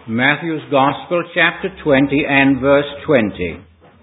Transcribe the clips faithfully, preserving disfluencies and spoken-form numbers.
Matthew's Gospel, chapter twenty and verse twenty.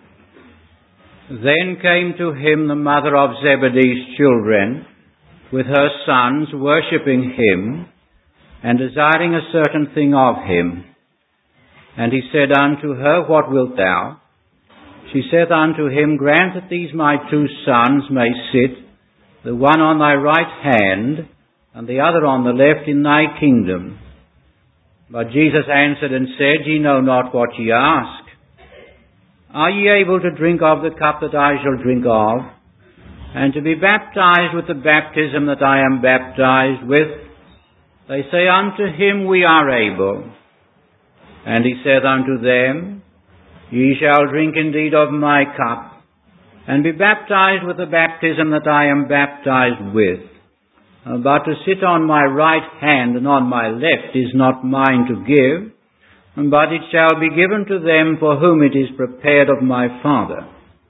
Then came to him the mother of Zebedee's children, with her sons, worshipping him, and desiring a certain thing of him. And he said unto her, What wilt thou? She saith unto him, Grant that these my two sons may sit, the one on thy right hand, and the other on the left in thy kingdom. But Jesus answered and said, Ye know not what ye ask. Are ye able to drink of the cup that I shall drink of, and to be baptized with the baptism that I am baptized with? They say unto him, We are able. And he saith unto them, Ye shall drink indeed of my cup, and be baptized with the baptism that I am baptized with. But to sit on my right hand and on my left is not mine to give, but it shall be given to them for whom it is prepared of my Father.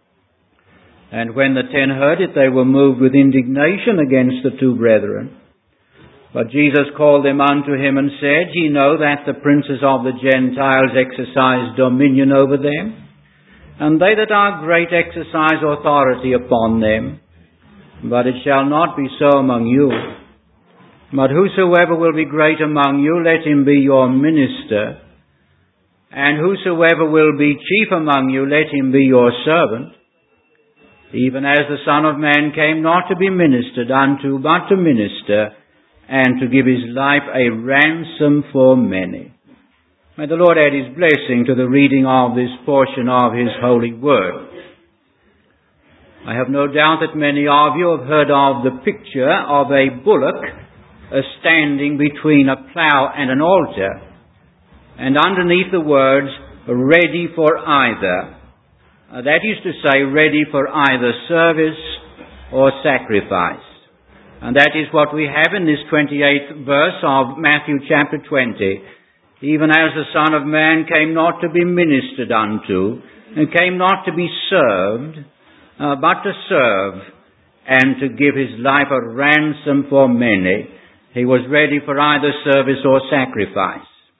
And when the ten heard it, they were moved with indignation against the two brethren. But Jesus called them unto him and said, Ye know that the princes of the Gentiles exercise dominion over them, and they that are great exercise authority upon them. But it shall not be so among you. But whosoever will be great among you, let him be your minister. And whosoever will be chief among you, let him be your servant. Even as the Son of Man came not to be ministered unto, but to minister, and to give his life a ransom for many. May the Lord add his blessing to the reading of this portion of his holy word. I have no doubt that many of you have heard of the picture of a bullock uh, standing between a plough and an altar, and underneath the words, ready for either. Uh, that is to say, ready for either service or sacrifice. And that is what we have in this twenty-eighth verse of Matthew chapter twenty. Even as the Son of Man came not to be ministered unto, and came not to be served, Uh, but to serve and to give his life a ransom for many. He was ready for either service or sacrifice.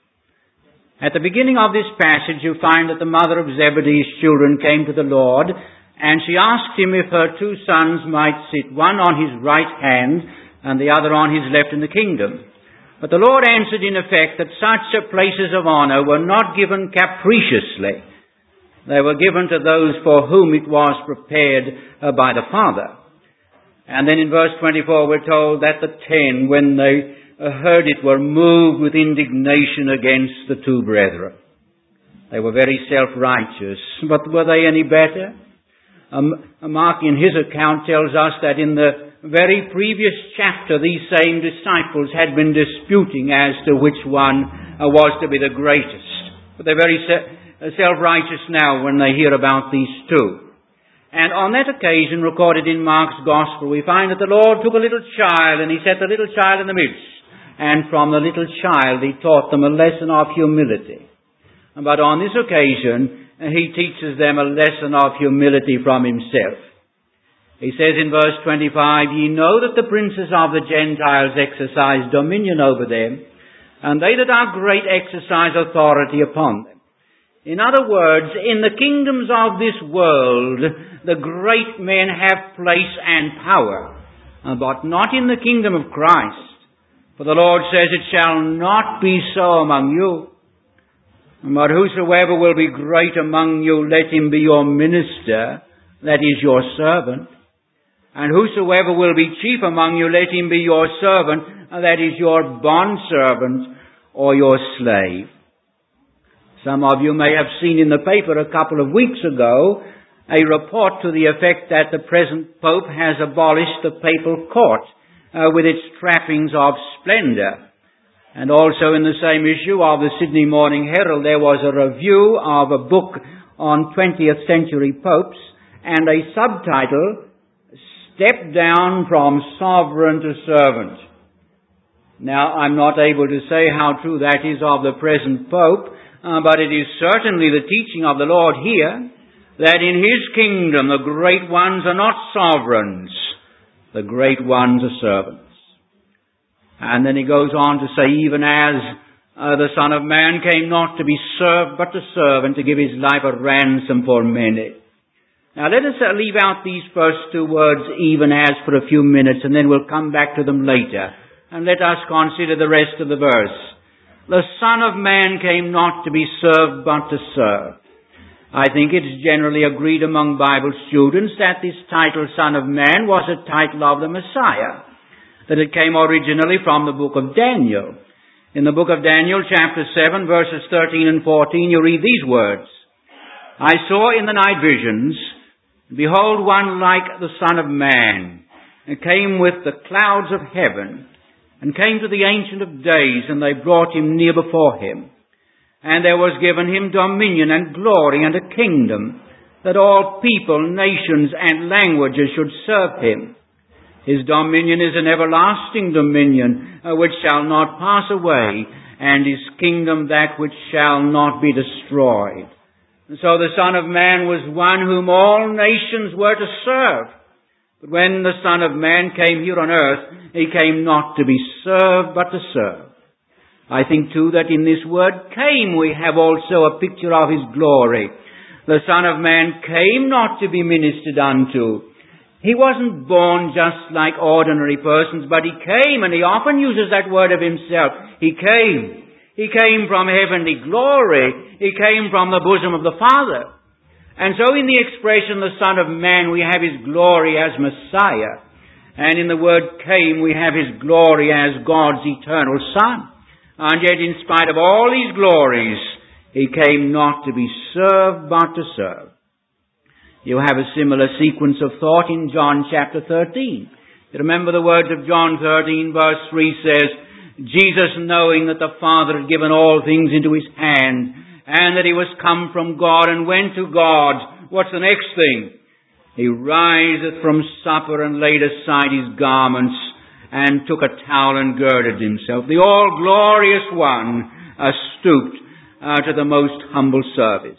At the beginning of this passage, you find that the mother of Zebedee's children came to the Lord, and she asked him if her two sons might sit, one on his right hand and the other on his left in the kingdom. But the Lord answered in effect that such places of honor were not given capriciously. They were given to those for whom it was prepared uh, by the Father. And then in verse twenty-four we're told that the ten, when they uh, heard it, were moved with indignation against the two brethren. They were very self-righteous, but were they any better? Um, Mark in his account tells us that in the very previous chapter these same disciples had been disputing as to which one uh, was to be the greatest. But they're very se- self-righteous now when they hear about these two. And on that occasion, recorded in Mark's Gospel, we find that the Lord took a little child and he set the little child in the midst. And from the little child he taught them a lesson of humility. But on this occasion, he teaches them a lesson of humility from himself. He says in verse twenty-five, Ye know that the princes of the Gentiles exercise dominion over them, and they that are great exercise authority upon them. In other words, in the kingdoms of this world, the great men have place and power, but not in the kingdom of Christ. For the Lord says, It shall not be so among you. But whosoever will be great among you, let him be your minister, that is your servant. And whosoever will be chief among you, let him be your servant, that is your bondservant or your slave. Some of you may have seen in the paper a couple of weeks ago a report to the effect that the present Pope has abolished the papal court uh, with its trappings of splendor. And also in the same issue of the Sydney Morning Herald, there was a review of a book on twentieth century popes and a subtitle, Step Down from Sovereign to Servant. Now, I'm not able to say how true that is of the present Pope, Uh, but it is certainly the teaching of the Lord here that in his kingdom the great ones are not sovereigns, the great ones are servants. And then he goes on to say, even as Uh, the Son of Man came not to be served, but to serve, and to give his life a ransom for many. Now let us uh, leave out these first two words, even as, for a few minutes, and then we'll come back to them later. And let us consider the rest of the verse. The Son of Man came not to be served, but to serve. I think it's generally agreed among Bible students that this title, Son of Man, was a title of the Messiah, that it came originally from the book of Daniel. In the book of Daniel, chapter seven, verses thirteen and fourteen, you read these words. I saw in the night visions, behold, one like the Son of Man, and came with the clouds of heaven, and came to the Ancient of Days, and they brought him near before him. And there was given him dominion and glory and a kingdom, that all people, nations, and languages should serve him. His dominion is an everlasting dominion, uh, which shall not pass away, and his kingdom that which shall not be destroyed. And so the Son of Man was one whom all nations were to serve. But when the Son of Man came here on earth, he came not to be served, but to serve. I think too that in this word came we have also a picture of his glory. The Son of Man came not to be ministered unto. He wasn't born just like ordinary persons, but he came, and he often uses that word of himself. He came. He came from heavenly glory. He came from the bosom of the Father. And so in the expression, the Son of Man, we have his glory as Messiah. And in the word came, we have his glory as God's eternal Son. And yet, in spite of all these glories, he came not to be served, but to serve. You have a similar sequence of thought in John chapter thirteen. You remember the words of John thirteen, verse three says, Jesus, knowing that the Father had given all things into his hand, and that he was come from God and went to God, what's the next thing? He riseth from supper and laid aside his garments, and took a towel and girded himself. The all-glorious one uh, stooped uh, to the most humble service.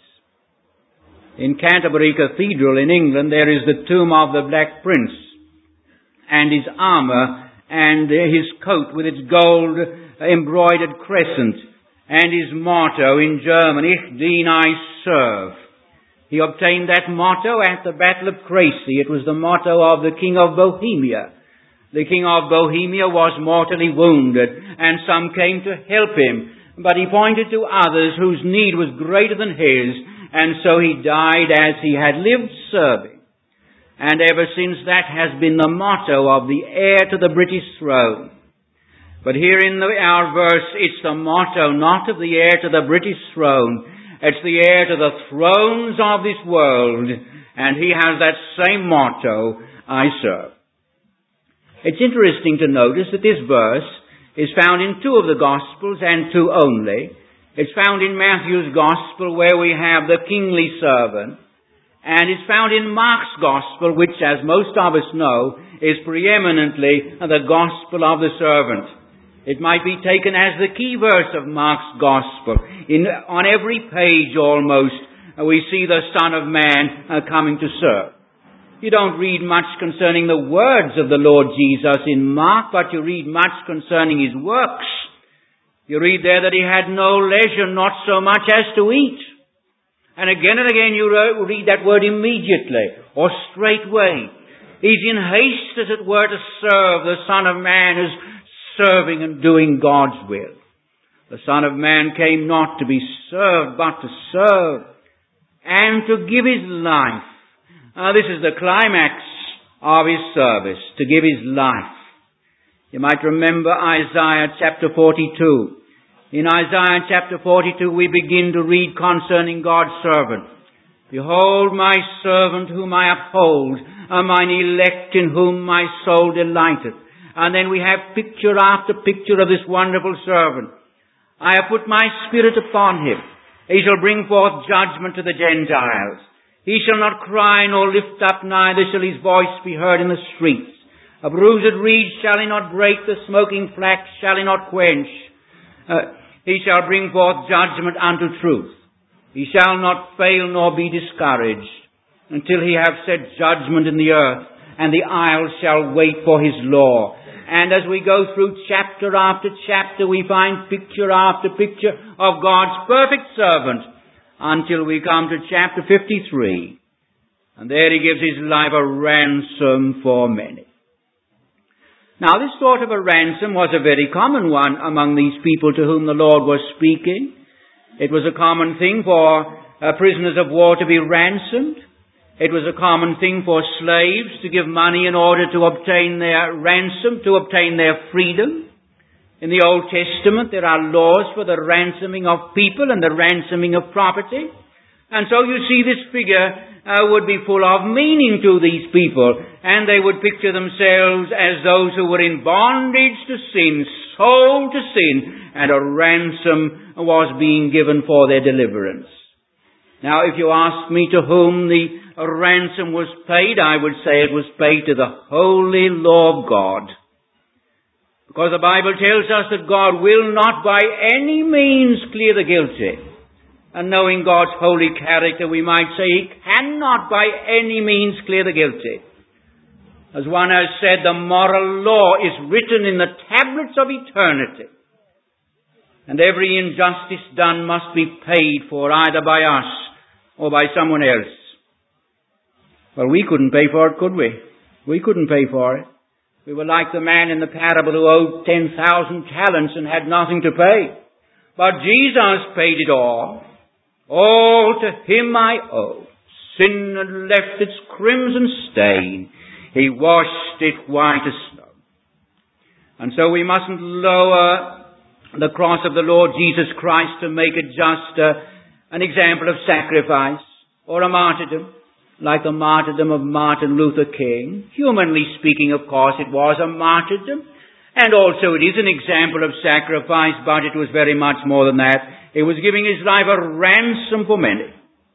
In Canterbury Cathedral in England, there is the tomb of the Black Prince, and his armour, and his coat with its gold embroidered crescent, and his motto in German, Ich dien, I serve. He obtained that motto at the Battle of Crécy. It was the motto of the King of Bohemia. The King of Bohemia was mortally wounded, and some came to help him. But he pointed to others whose need was greater than his, and so he died as he had lived, serving. And ever since, that has been the motto of the heir to the British throne. But here in the, our verse, it's the motto not of the heir to the British throne. It's the heir to the thrones of this world. And he has that same motto, I serve. It's interesting to notice that this verse is found in two of the Gospels, and two only. It's found in Matthew's Gospel, where we have the kingly servant. And it's found in Mark's Gospel, which, as most of us know, is preeminently the Gospel of the servant. It might be taken as the key verse of Mark's Gospel. In, on every page almost, we see the Son of Man coming to serve. You don't read much concerning the words of the Lord Jesus in Mark, but you read much concerning his works. You read there that he had no leisure, not so much as to eat. And again and again you read that word immediately, or straightway. He's in haste, as it were, to serve. The Son of Man is serving and doing God's will. The Son of Man came not to be served, but to serve, and to give his life. Uh, this is the climax of his service, to give his life. You might remember Isaiah chapter forty-two. In Isaiah chapter forty-two, we begin to read concerning God's servant. Behold my servant whom I uphold, and mine elect in whom my soul delighteth. And then we have picture after picture of this wonderful servant. I have put my spirit upon him. He shall bring forth judgment to the Gentiles. He shall not cry nor lift up, neither shall his voice be heard in the streets. A bruised reed shall he not break, the smoking flax shall he not quench. Uh, he shall bring forth judgment unto truth. He shall not fail nor be discouraged, until he have set judgment in the earth, and the isles shall wait for his law. And as we go through chapter after chapter, we find picture after picture of God's perfect servant until we come to chapter fifty-three. And there he gives his life a ransom for many. Now, this sort of a ransom was a very common one among these people to whom the Lord was speaking. It was a common thing for uh, prisoners of war to be ransomed. It was a common thing for slaves to give money in order to obtain their ransom, to obtain their freedom. In the Old Testament, there are laws for the ransoming of people and the ransoming of property. And so you see this figure uh, would be full of meaning to these people, and they would picture themselves as those who were in bondage to sin, sold to sin, and a ransom was being given for their deliverance. Now, if you ask me to whom the ransom was paid, I would say it was paid to the holy law of God. Because the Bible tells us that God will not by any means clear the guilty. And knowing God's holy character, we might say he cannot by any means clear the guilty. As one has said, the moral law is written in the tablets of eternity. And every injustice done must be paid for either by us or by someone else. Well, we couldn't pay for it, could we? We couldn't pay for it. We were like the man in the parable who owed ten thousand talents and had nothing to pay. But Jesus paid it all. All to him I owe. Sin had left its crimson stain. He washed it white as snow. And so we mustn't lower the cross of the Lord Jesus Christ to make it just uh, an example of sacrifice or a martyrdom, like the martyrdom of Martin Luther King. Humanly speaking, of course, it was a martyrdom, and also it is an example of sacrifice, but it was very much more than that. It was giving his life a ransom for many.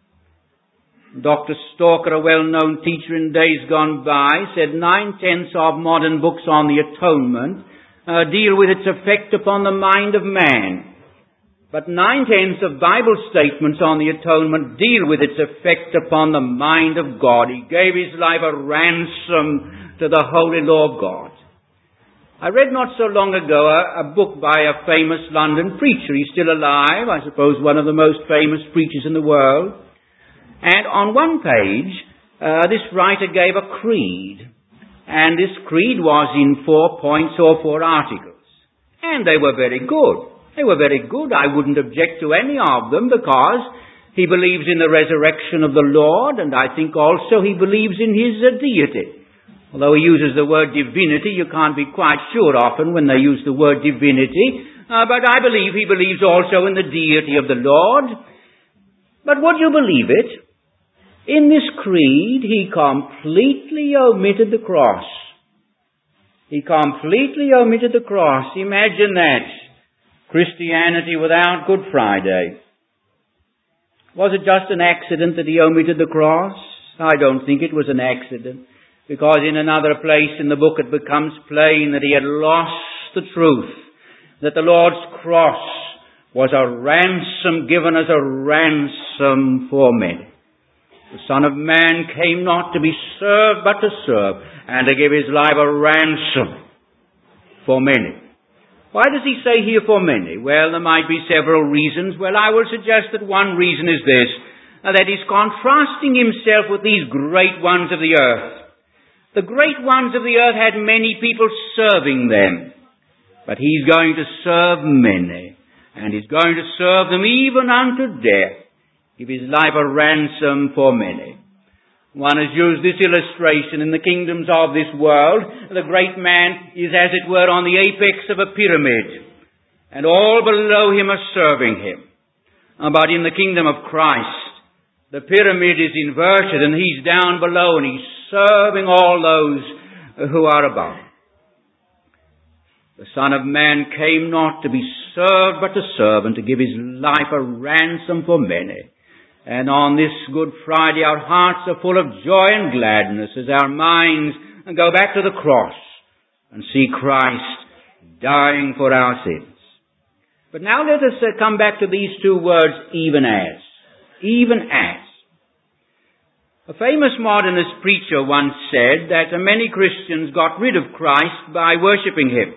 Doctor Stalker, a well-known teacher in days gone by, said nine-tenths of modern books on the atonement uh, deal with its effect upon the mind of man. But nine-tenths of Bible statements on the atonement deal with its effect upon the mind of God. He gave his life a ransom to the holy law of God. I read not so long ago a, a book by a famous London preacher. He's still alive, I suppose one of the most famous preachers in the world. And on one page, uh, this writer gave a creed. And this creed was in four points or four articles. And they were very good. They were very good. I wouldn't object to any of them because he believes in the resurrection of the Lord, and I think also he believes in his uh, deity. Although he uses the word divinity, you can't be quite sure often when they use the word divinity. Uh, but I believe he believes also in the deity of the Lord. But would you believe it? In this creed, he completely omitted the cross. He completely omitted the cross. Imagine that. Christianity without Good Friday. Was it just an accident that he omitted the cross? I don't think it was an accident. Because in another place in the book it becomes plain that he had lost the truth. That the Lord's cross was a ransom given as a ransom for many. The Son of Man came not to be served but to serve, and to give his life a ransom for many. Why does he say here for many? Well, there might be several reasons. Well, I will suggest that one reason is this, that he's contrasting himself with these great ones of the earth. The great ones of the earth had many people serving them, but he's going to serve many, and he's going to serve them even unto death, give his life a ransom for many. One has used this illustration in the kingdoms of this world. The great man is, as it were, on the apex of a pyramid, and all below him are serving him. But in the kingdom of Christ, the pyramid is inverted, and he's down below, and he's serving all those who are above. The Son of Man came not to be served, but to serve, and to give his life a ransom for many. And on this Good Friday, our hearts are full of joy and gladness as our minds go back to the cross and see Christ dying for our sins. But now let us uh, come back to these two words, even as. Even as. A famous modernist preacher once said that many Christians got rid of Christ by worshipping him.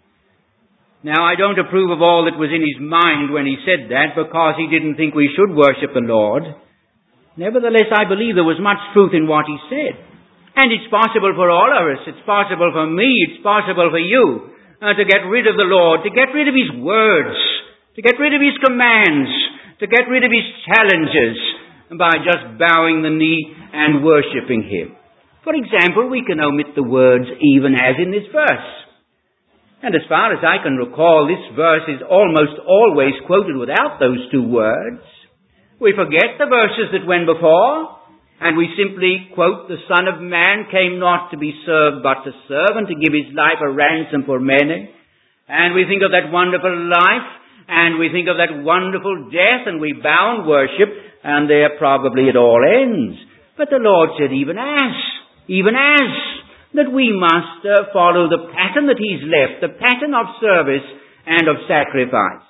Now, I don't approve of all that was in his mind when he said that, because he didn't think we should worship the Lord. Nevertheless, I believe there was much truth in what he said. And it's possible for all of us. It's possible for me. It's possible for you uh, to get rid of the Lord, to get rid of his words, to get rid of his commands, to get rid of his challenges, by just bowing the knee and worshipping him. For example, we can omit the words "even as" in this verse. And as far as I can recall, this verse is almost always quoted without those two words. We forget the verses that went before, and we simply quote, "The Son of Man came not to be served, but to serve, and to give his life a ransom for many." And we think of that wonderful life, and we think of that wonderful death, and we bow and worship, and there probably it all ends. But the Lord said, even as, even as, that we must uh, follow the pattern that he's left, the pattern of service and of sacrifice.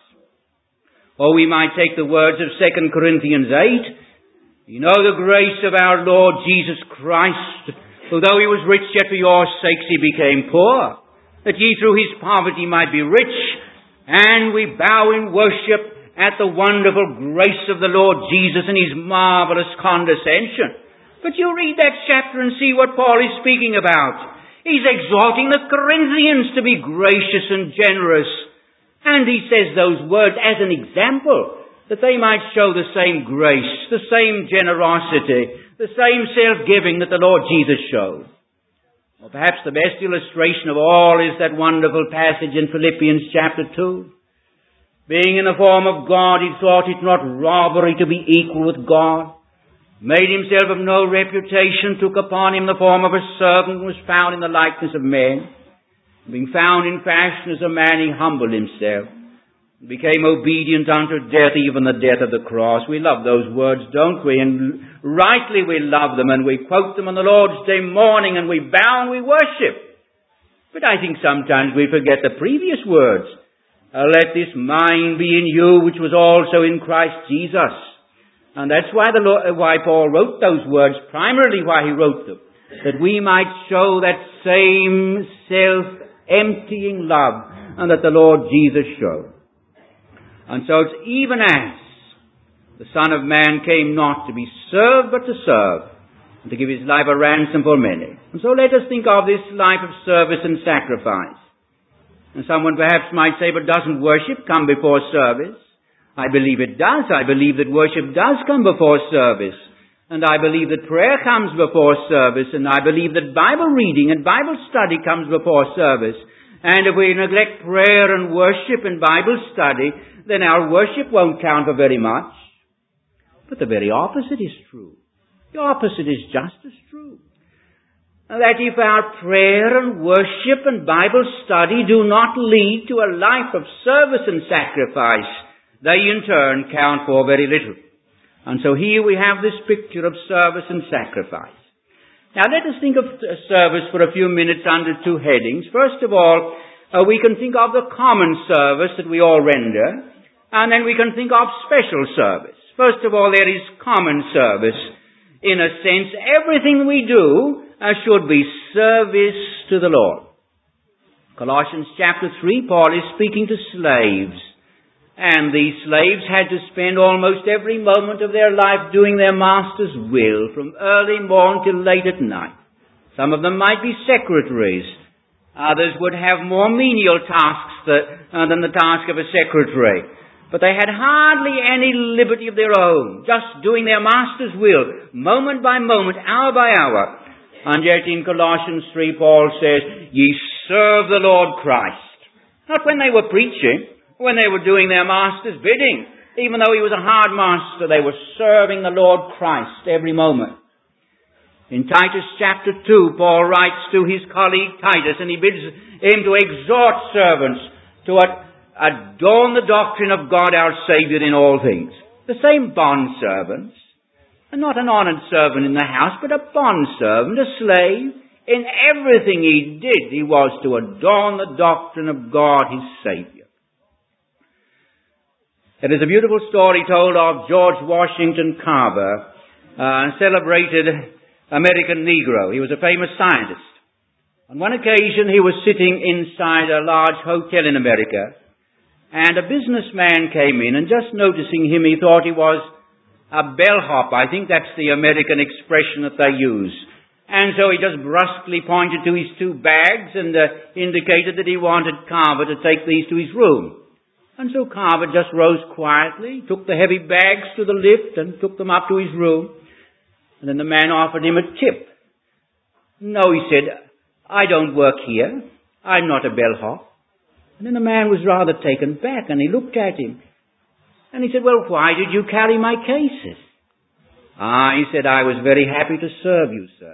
Or we might take the words of Second Corinthians eight. You know the grace of our Lord Jesus Christ, who though he was rich, yet for your sakes he became poor, that ye through his poverty might be rich. And we bow in worship at the wonderful grace of the Lord Jesus and his marvelous condescension. But you read that chapter and see what Paul is speaking about. He's exhorting the Corinthians to be gracious and generous. And he says those words as an example, that they might show the same grace, the same generosity, the same self-giving that the Lord Jesus showed. Well, perhaps the best illustration of all is that wonderful passage in Philippians chapter two. Being in the form of God, he thought it not robbery to be equal with God. Made himself of no reputation, took upon him the form of a servant, was found in the likeness of men. Being found in fashion as a man, he humbled himself, became obedient unto death, even the death of the cross. We love those words, don't we? And rightly we love them, and we quote them on the Lord's Day morning, and we bow and we worship. But I think sometimes we forget the previous words. Uh, let this mind be in you, which was also in Christ Jesus. And that's why the Lord, why Paul wrote those words, primarily why he wrote them, that we might show that same self-emptying love and that the Lord Jesus showed. And so it's even as the Son of Man came not to be served, but to serve, and to give his life a ransom for many. And so let us think of this life of service and sacrifice. And someone perhaps might say, but doesn't worship come before service? I believe it does. I believe that worship does come before service. And I believe that prayer comes before service. And I believe that Bible reading and Bible study comes before service. And if we neglect prayer and worship and Bible study, then our worship won't count for very much. But the very opposite is true. The opposite is just as true. That if our prayer and worship and Bible study do not lead to a life of service and sacrifice, they in turn count for very little. And so here we have this picture of service and sacrifice. Now let us think of service for a few minutes under two headings. First of all, uh, we can think of the common service that we all render, and then we can think of special service. First of all, there is common service. In a sense, everything we do uh, should be service to the Lord. Colossians chapter three, Paul is speaking to slaves. And these slaves had to spend almost every moment of their life doing their master's will, from early morn till late at night. Some of them might be secretaries. Others would have more menial tasks that, uh, than the task of a secretary. But they had hardly any liberty of their own, just doing their master's will, moment by moment, hour by hour. And yet in Colossians three, Paul says, ye serve the Lord Christ. Not when they were preaching, when they were doing their master's bidding. Even though he was a hard master, they were serving the Lord Christ every moment. In Titus chapter two, Paul writes to his colleague Titus, and he bids him to exhort servants to adorn the doctrine of God our Saviour in all things. The same bondservants, and not an honoured servant in the house, but a bondservant, a slave. In everything he did, he was to adorn the doctrine of God his Saviour. There is a beautiful story told of George Washington Carver, uh, celebrated American Negro. He was a famous scientist. On one occasion, he was sitting inside a large hotel in America, and a businessman came in, and just noticing him, he thought he was a bellhop. I think that's the American expression that they use. And so he just brusquely pointed to his two bags and uh, indicated that he wanted Carver to take these to his room. And so Carver just rose quietly, took the heavy bags to the lift and took them up to his room. And then the man offered him a tip. No, he said, I don't work here. I'm not a bellhop. And then the man was rather taken back, and he looked at him. And he said, well, why did you carry my cases? Ah, he said, I was very happy to serve you, sir.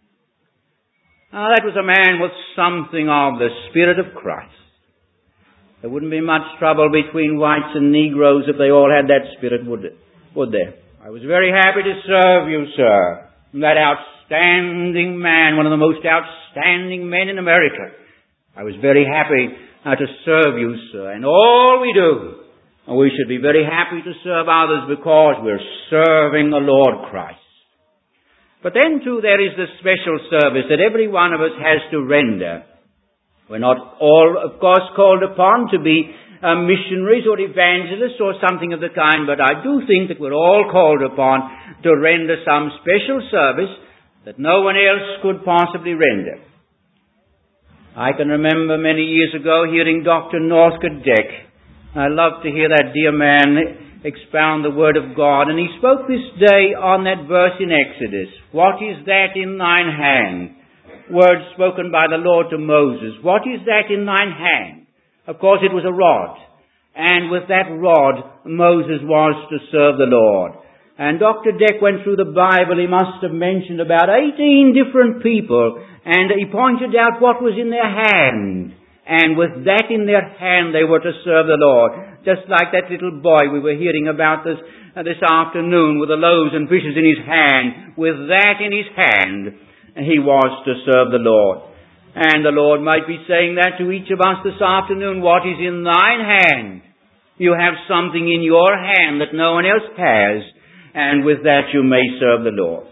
Now, that was a man with something of the Spirit of Christ. There wouldn't be much trouble between whites and Negroes if they all had that spirit, would it? Would there? I was very happy to serve you, sir. That outstanding man, one of the most outstanding men in America. I was very happy uh, to serve you, sir. And all we do, and we should be very happy to serve others because we're serving the Lord Christ. But then too there is the special service that every one of us has to render. We're not all, of course, called upon to be uh, missionaries or evangelists or something of the kind, but I do think that we're all called upon to render some special service that no one else could possibly render. I can remember many years ago hearing Doctor Northcote Dick. I love to hear that dear man expound the Word of God. And he spoke this day on that verse in Exodus. What is that in thine hand? Words spoken by the Lord to Moses. What is that in thine hand? Of course it was a rod. And with that rod, Moses was to serve the Lord. And Doctor Deck went through the Bible. He must have mentioned about eighteen different people. And he pointed out what was in their hand. And with that in their hand, they were to serve the Lord. Just like that little boy we were hearing about this, uh, this afternoon with the loaves and fishes in his hand. With that in his hand, he was to serve the Lord. And the Lord might be saying that to each of us this afternoon. What is in thine hand? You have something in your hand that no one else has. And with that you may serve the Lord.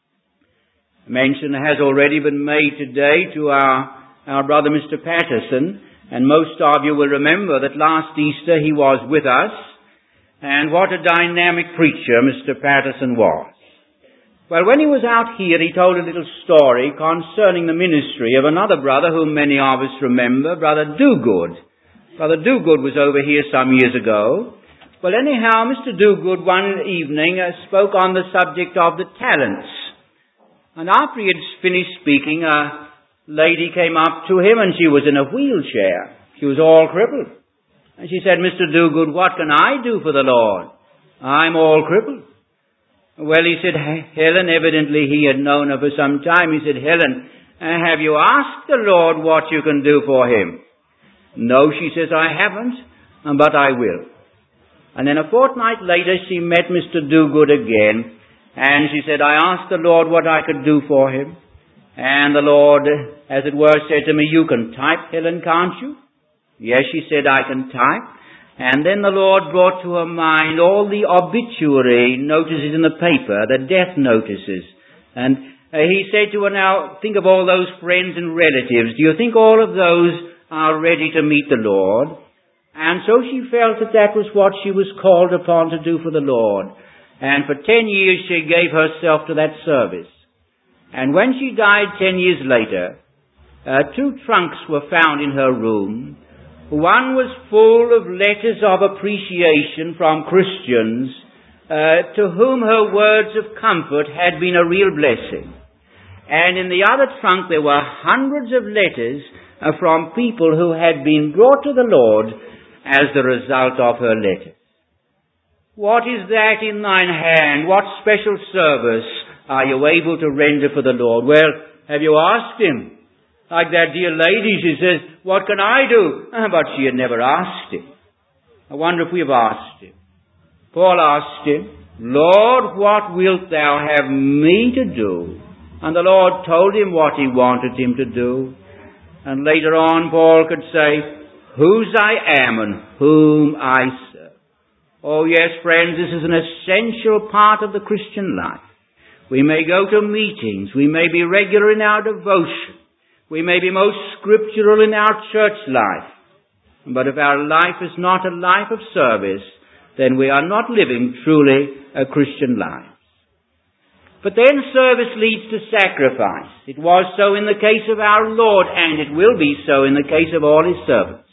Mention has already been made today to our Our brother Mister Patterson, and most of you will remember that last Easter he was with us, and what a dynamic preacher Mister Patterson was. Well, when he was out here, he told a little story concerning the ministry of another brother whom many of us remember, Brother Dogood. Brother Dogood was over here some years ago. Well, anyhow, Mister Dogood one evening uh, spoke on the subject of the talents. And after he had finished speaking, uh, lady came up to him, and she was in a wheelchair. She was all crippled. And she said, Mister Dogood, what can I do for the Lord? I'm all crippled. Well, he said, Helen, evidently he had known her for some time. He said, Helen, have you asked the Lord what you can do for him? No, she says, I haven't, but I will. And then a fortnight later, she met Mister Dogood again, and she said, I asked the Lord what I could do for him. And the Lord, as it were, said to me, you can type, Helen, can't you? Yes, she said, I can type. And then the Lord brought to her mind all the obituary notices in the paper, the death notices. And uh, he said to her, now, think of all those friends and relatives. Do you think all of those are ready to meet the Lord? And so she felt that that was what she was called upon to do for the Lord. And for ten years she gave herself to that service. And when she died ten years later, uh, two trunks were found in her room. One was full of letters of appreciation from Christians uh, to whom her words of comfort had been a real blessing. And in the other trunk there were hundreds of letters uh, from people who had been brought to the Lord as the result of her letters. What is that in thine hand? What special service are you able to render for the Lord? Well, have you asked him? Like that dear lady, she says, what can I do? But she had never asked him. I wonder if we have asked him. Paul asked him, Lord, what wilt thou have me to do? And the Lord told him what he wanted him to do. And later on, Paul could say, whose I am and whom I serve. Oh yes, friends, this is an essential part of the Christian life. We may go to meetings. We may be regular in our devotion. We may be most scriptural in our church life. But if our life is not a life of service, then we are not living truly a Christian life. But then service leads to sacrifice. It was so in the case of our Lord, and it will be so in the case of all his servants.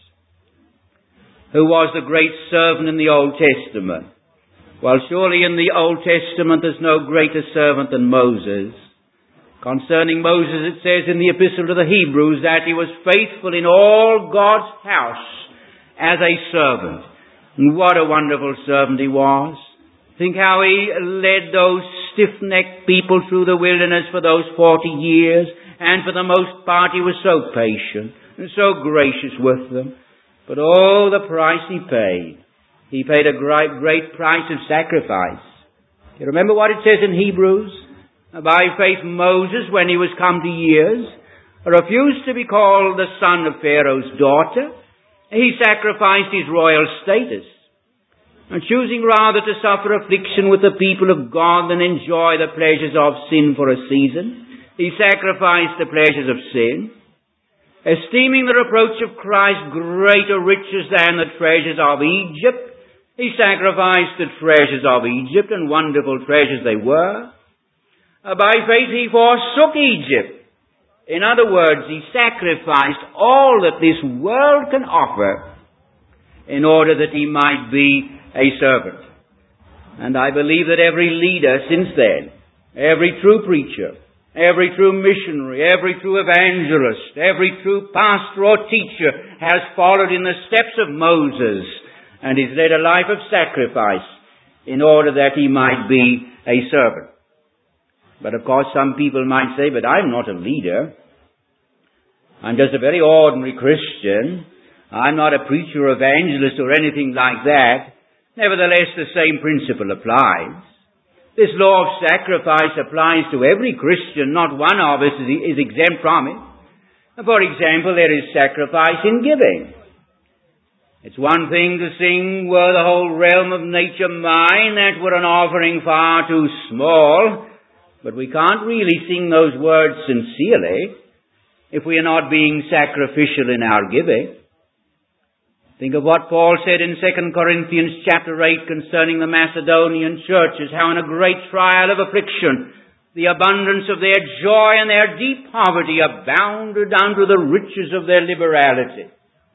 Who was the great servant in the Old Testament? Well, surely in the Old Testament there's no greater servant than Moses. Concerning Moses, it says in the Epistle to the Hebrews that he was faithful in all God's house as a servant. And what a wonderful servant he was. Think how he led those stiff-necked people through the wilderness for those forty years, and for the most part he was so patient and so gracious with them. But oh, the price he paid. He paid a great, great price of sacrifice. You remember what it says in Hebrews? By faith Moses, when he was come to years, refused to be called the son of Pharaoh's daughter. He sacrificed his royal status, and choosing rather to suffer affliction with the people of God than enjoy the pleasures of sin for a season, he sacrificed the pleasures of sin, esteeming the reproach of Christ greater riches than the treasures of Egypt. He sacrificed the treasures of Egypt, and wonderful treasures they were. Uh, by faith he forsook Egypt. In other words, he sacrificed all that this world can offer in order that he might be a servant. And I believe that every leader since then, every true preacher, every true missionary, every true evangelist, every true pastor or teacher has followed in the steps of Moses and has led a life of sacrifice in order that he might be a servant. But of course some people might say, but I'm not a leader. I'm just a very ordinary Christian. I'm not a preacher or evangelist or anything like that. Nevertheless, the same principle applies. This law of sacrifice applies to every Christian. Not one of us is exempt from it. For example, there is sacrifice in giving. It's one thing to sing, were the whole realm of nature mine, that were an offering far too small. But we can't really sing those words sincerely if we are not being sacrificial in our giving. Think of what Paul said in Second Corinthians chapter eight concerning the Macedonian churches, how in a great trial of affliction, the abundance of their joy and their deep poverty abounded unto the riches of their liberality.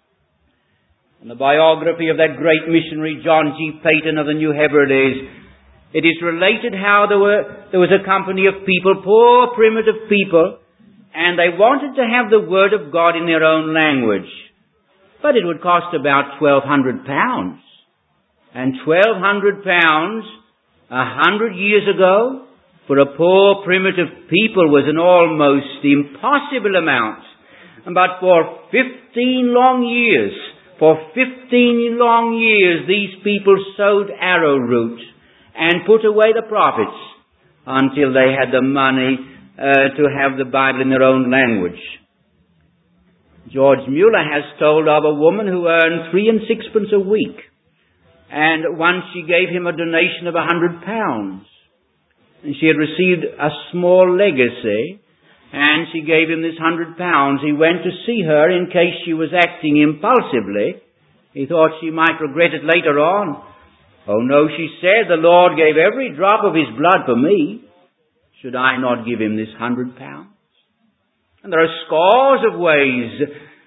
In the biography of that great missionary John G. Paton of the New Hebrides, it is related how there were there was a company of people, poor primitive people, and they wanted to have the Word of God in their own language. But it would cost about twelve hundred pounds. And twelve hundred pounds, a hundred years ago, for a poor primitive people was an almost impossible amount. But for fifteen long years, for fifteen long years, these people sowed arrowroot and put away the profits until they had the money uh, to have the Bible in their own language. George Mueller has told of a woman who earned three and sixpence a week, and once she gave him a donation of a hundred pounds. And she had received a small legacy, and she gave him this hundred pounds. He went to see her in case she was acting impulsively. He thought she might regret it later on. Oh no, she said, the Lord gave every drop of his blood for me. Should I not give him this hundred pounds? And there are scores of ways,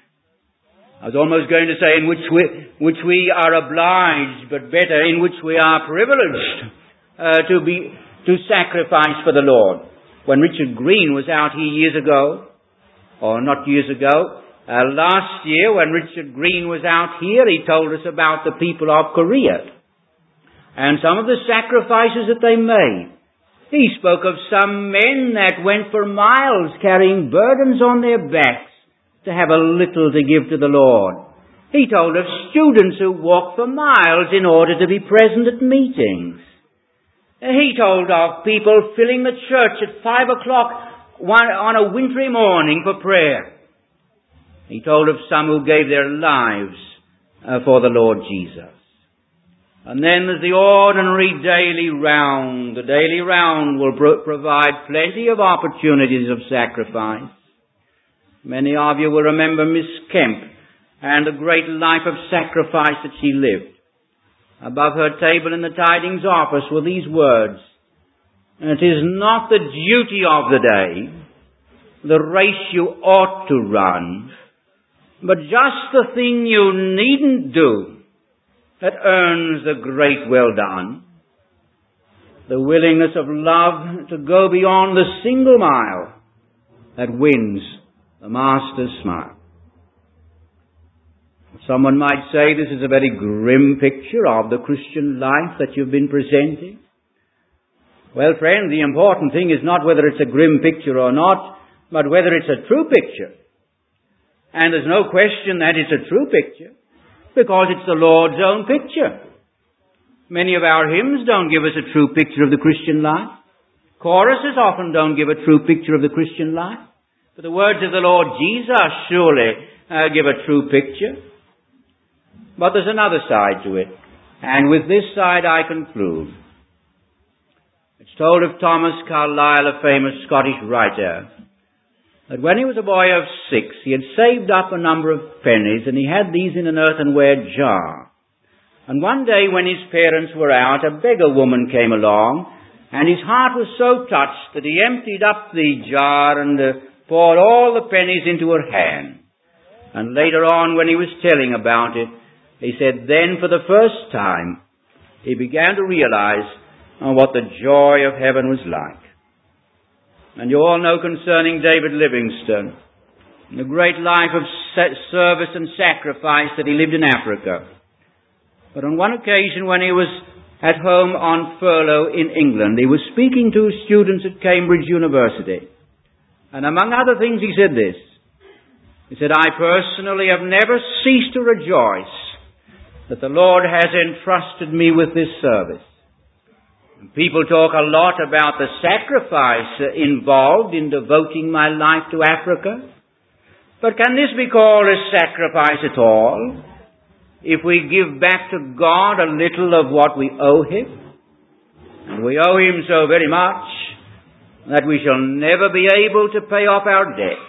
I was almost going to say in which we, which we are obliged, but better, in which we are privileged uh, to be, to sacrifice for the Lord. When Richard Green was out here years ago, or not years ago, uh, last year when Richard Green was out here, he told us about the people of Korea and some of the sacrifices that they made. He spoke of some men that went for miles carrying burdens on their backs to have a little to give to the Lord. He told of students who walked for miles in order to be present at meetings. He told of people filling the church at five o'clock on a wintry morning for prayer. He told of some who gave their lives uh, for the Lord Jesus. And then there's the ordinary daily round. The daily round will pro- provide plenty of opportunities of sacrifice. Many of you will remember Miss Kemp and the great life of sacrifice that she lived. Above her table in the tidings office were these words: "It is not the duty of the day, the race you ought to run, but just the thing you needn't do that earns the great well done. The willingness of love to go beyond the single mile that wins the Master's smile." Someone might say this is a very grim picture of the Christian life that you've been presenting. Well, friend, the important thing is not whether it's a grim picture or not, but whether it's a true picture. And there's no question that it's a true picture, because it's the Lord's own picture. Many of our hymns don't give us a true picture of the Christian life. Choruses often don't give a true picture of the Christian life. But the words of the Lord Jesus surely uh, give a true picture. But there's another side to it. And with this side I conclude. It's told of Thomas Carlyle, a famous Scottish writer, that when he was a boy of six, he had saved up a number of pennies, and he had these in an earthenware jar. And one day when his parents were out, a beggar woman came along, and his heart was so touched that he emptied up the jar and uh, poured all the pennies into her hand. And later on, when he was telling about it, he said then for the first time he began to realize uh, what the joy of heaven was like. And you all know concerning David Livingstone, the great life of service and sacrifice that he lived in Africa. But on one occasion when he was at home on furlough in England, he was speaking to students at Cambridge University. And among other things he said this. He said, "I personally have never ceased to rejoice that the Lord has entrusted me with this service. People talk a lot about the sacrifice involved in devoting my life to Africa. But can this be called a sacrifice at all? If we give back to God a little of what we owe Him, and we owe Him so very much that we shall never be able to pay off our debt,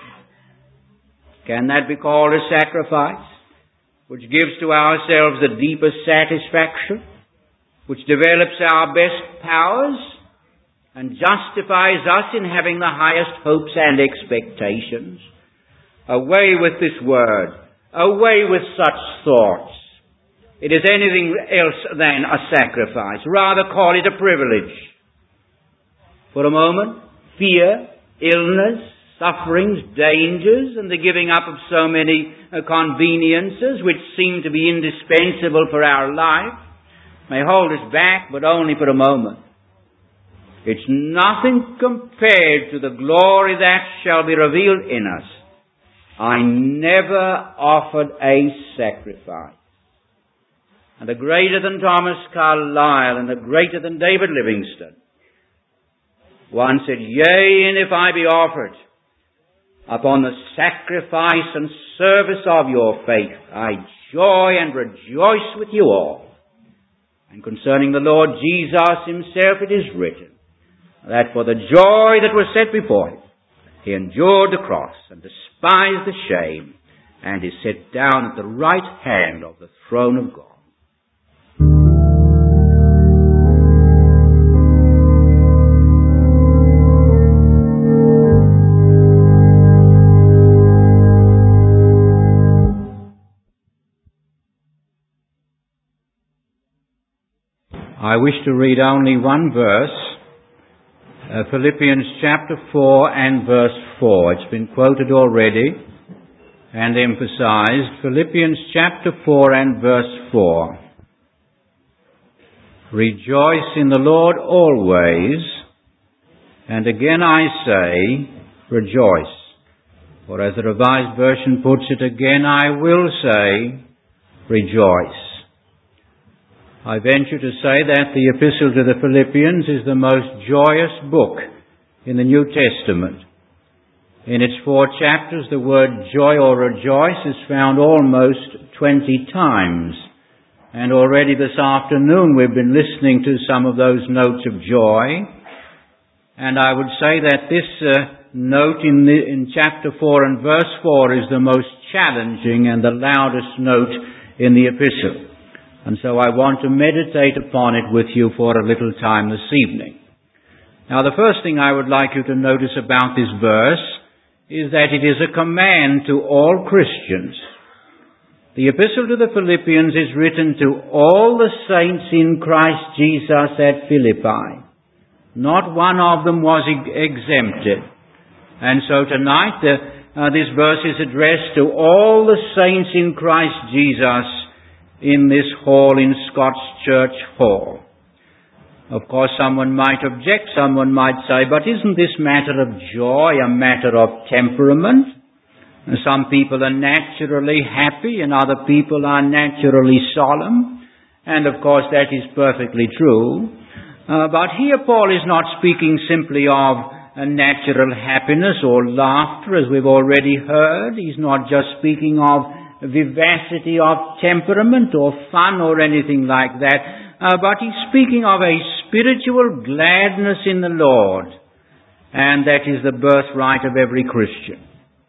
can that be called a sacrifice which gives to ourselves the deepest satisfaction, which develops our best powers and justifies us in having the highest hopes and expectations? Away with this word. Away with such thoughts. It is anything else than a sacrifice. Rather call it a privilege. For a moment, fear, illness, sufferings, dangers, and the giving up of so many uh, conveniences which seem to be indispensable for our life may hold us back, but only for a moment. It's nothing compared to the glory that shall be revealed in us. I never offered a sacrifice. And the greater than Thomas Carlyle and the greater than David Livingstone one said, "Yea, and if I be offered upon the sacrifice and service of your faith, I joy and rejoice with you all." And concerning the Lord Jesus Himself it is written, that for the joy that was set before Him, He endured the cross and despised the shame, and is set down at the right hand of the throne of God. I wish to read only one verse, uh, Philippians chapter four and verse four. It's been quoted already and emphasized. Philippians chapter four and verse four. "Rejoice in the Lord always, and again I say, rejoice. Or as the Revised Version puts it, again I will say, rejoice." I venture to say that the Epistle to the Philippians is the most joyous book in the New Testament. In its four chapters, the word joy or rejoice is found almost twenty times. And already this afternoon we've been listening to some of those notes of joy. And I would say that this uh, note in, the, in chapter four and verse four is the most challenging and the loudest note in the epistle. And so I want to meditate upon it with you for a little time this evening. Now, the first thing I would like you to notice about this verse is that it is a command to all Christians. The epistle to the Philippians is written to all the saints in Christ Jesus at Philippi. Not one of them was exempted. And so tonight, uh, uh, this verse is addressed to all the saints in Christ Jesus in this hall, in Scott's Church Hall. Of course, someone might object, someone might say, but isn't this matter of joy a matter of temperament? Some people are naturally happy and other people are naturally solemn. And of course, that is perfectly true. Uh, but here Paul is not speaking simply of a natural happiness or laughter, as we've already heard. He's not just speaking of vivacity of temperament or fun or anything like that, uh, but he's speaking of a spiritual gladness in the Lord, and that is the birthright of every Christian.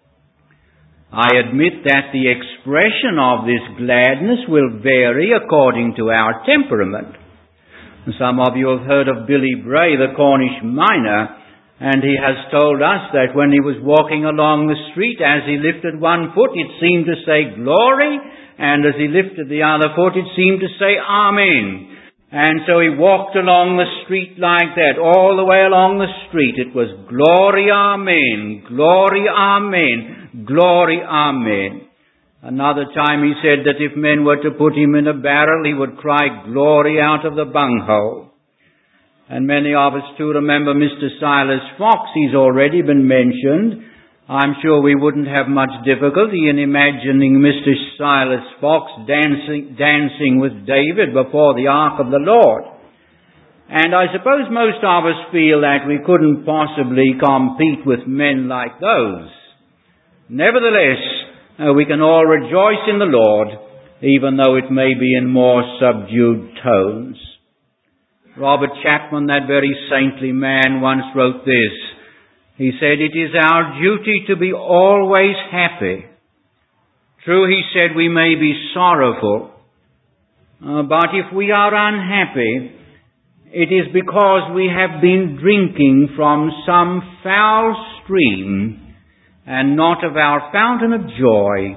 I admit that the expression of this gladness will vary according to our temperament. Some of you have heard of Billy Bray, the Cornish miner, and he has told us that when he was walking along the street, as he lifted one foot, it seemed to say glory, and as he lifted the other foot, it seemed to say amen. And so he walked along the street like that, all the way along the street. It was glory, amen, glory, amen, glory, amen. Another time he said that if men were to put him in a barrel, he would cry glory out of the bunghole. And many of us too remember Mister Silas Fox. He's already been mentioned. I'm sure we wouldn't have much difficulty in imagining Mister Silas Fox dancing, dancing with David before the ark of the Lord. And I suppose most of us feel that we couldn't possibly compete with men like those. Nevertheless, uh, we can all rejoice in the Lord, even though it may be in more subdued tones. Robert Chapman, that very saintly man, once wrote this. He said, "It is our duty to be always happy. True," he said, "we may be sorrowful. Uh, but if we are unhappy, it is because we have been drinking from some foul stream and not of our fountain of joy,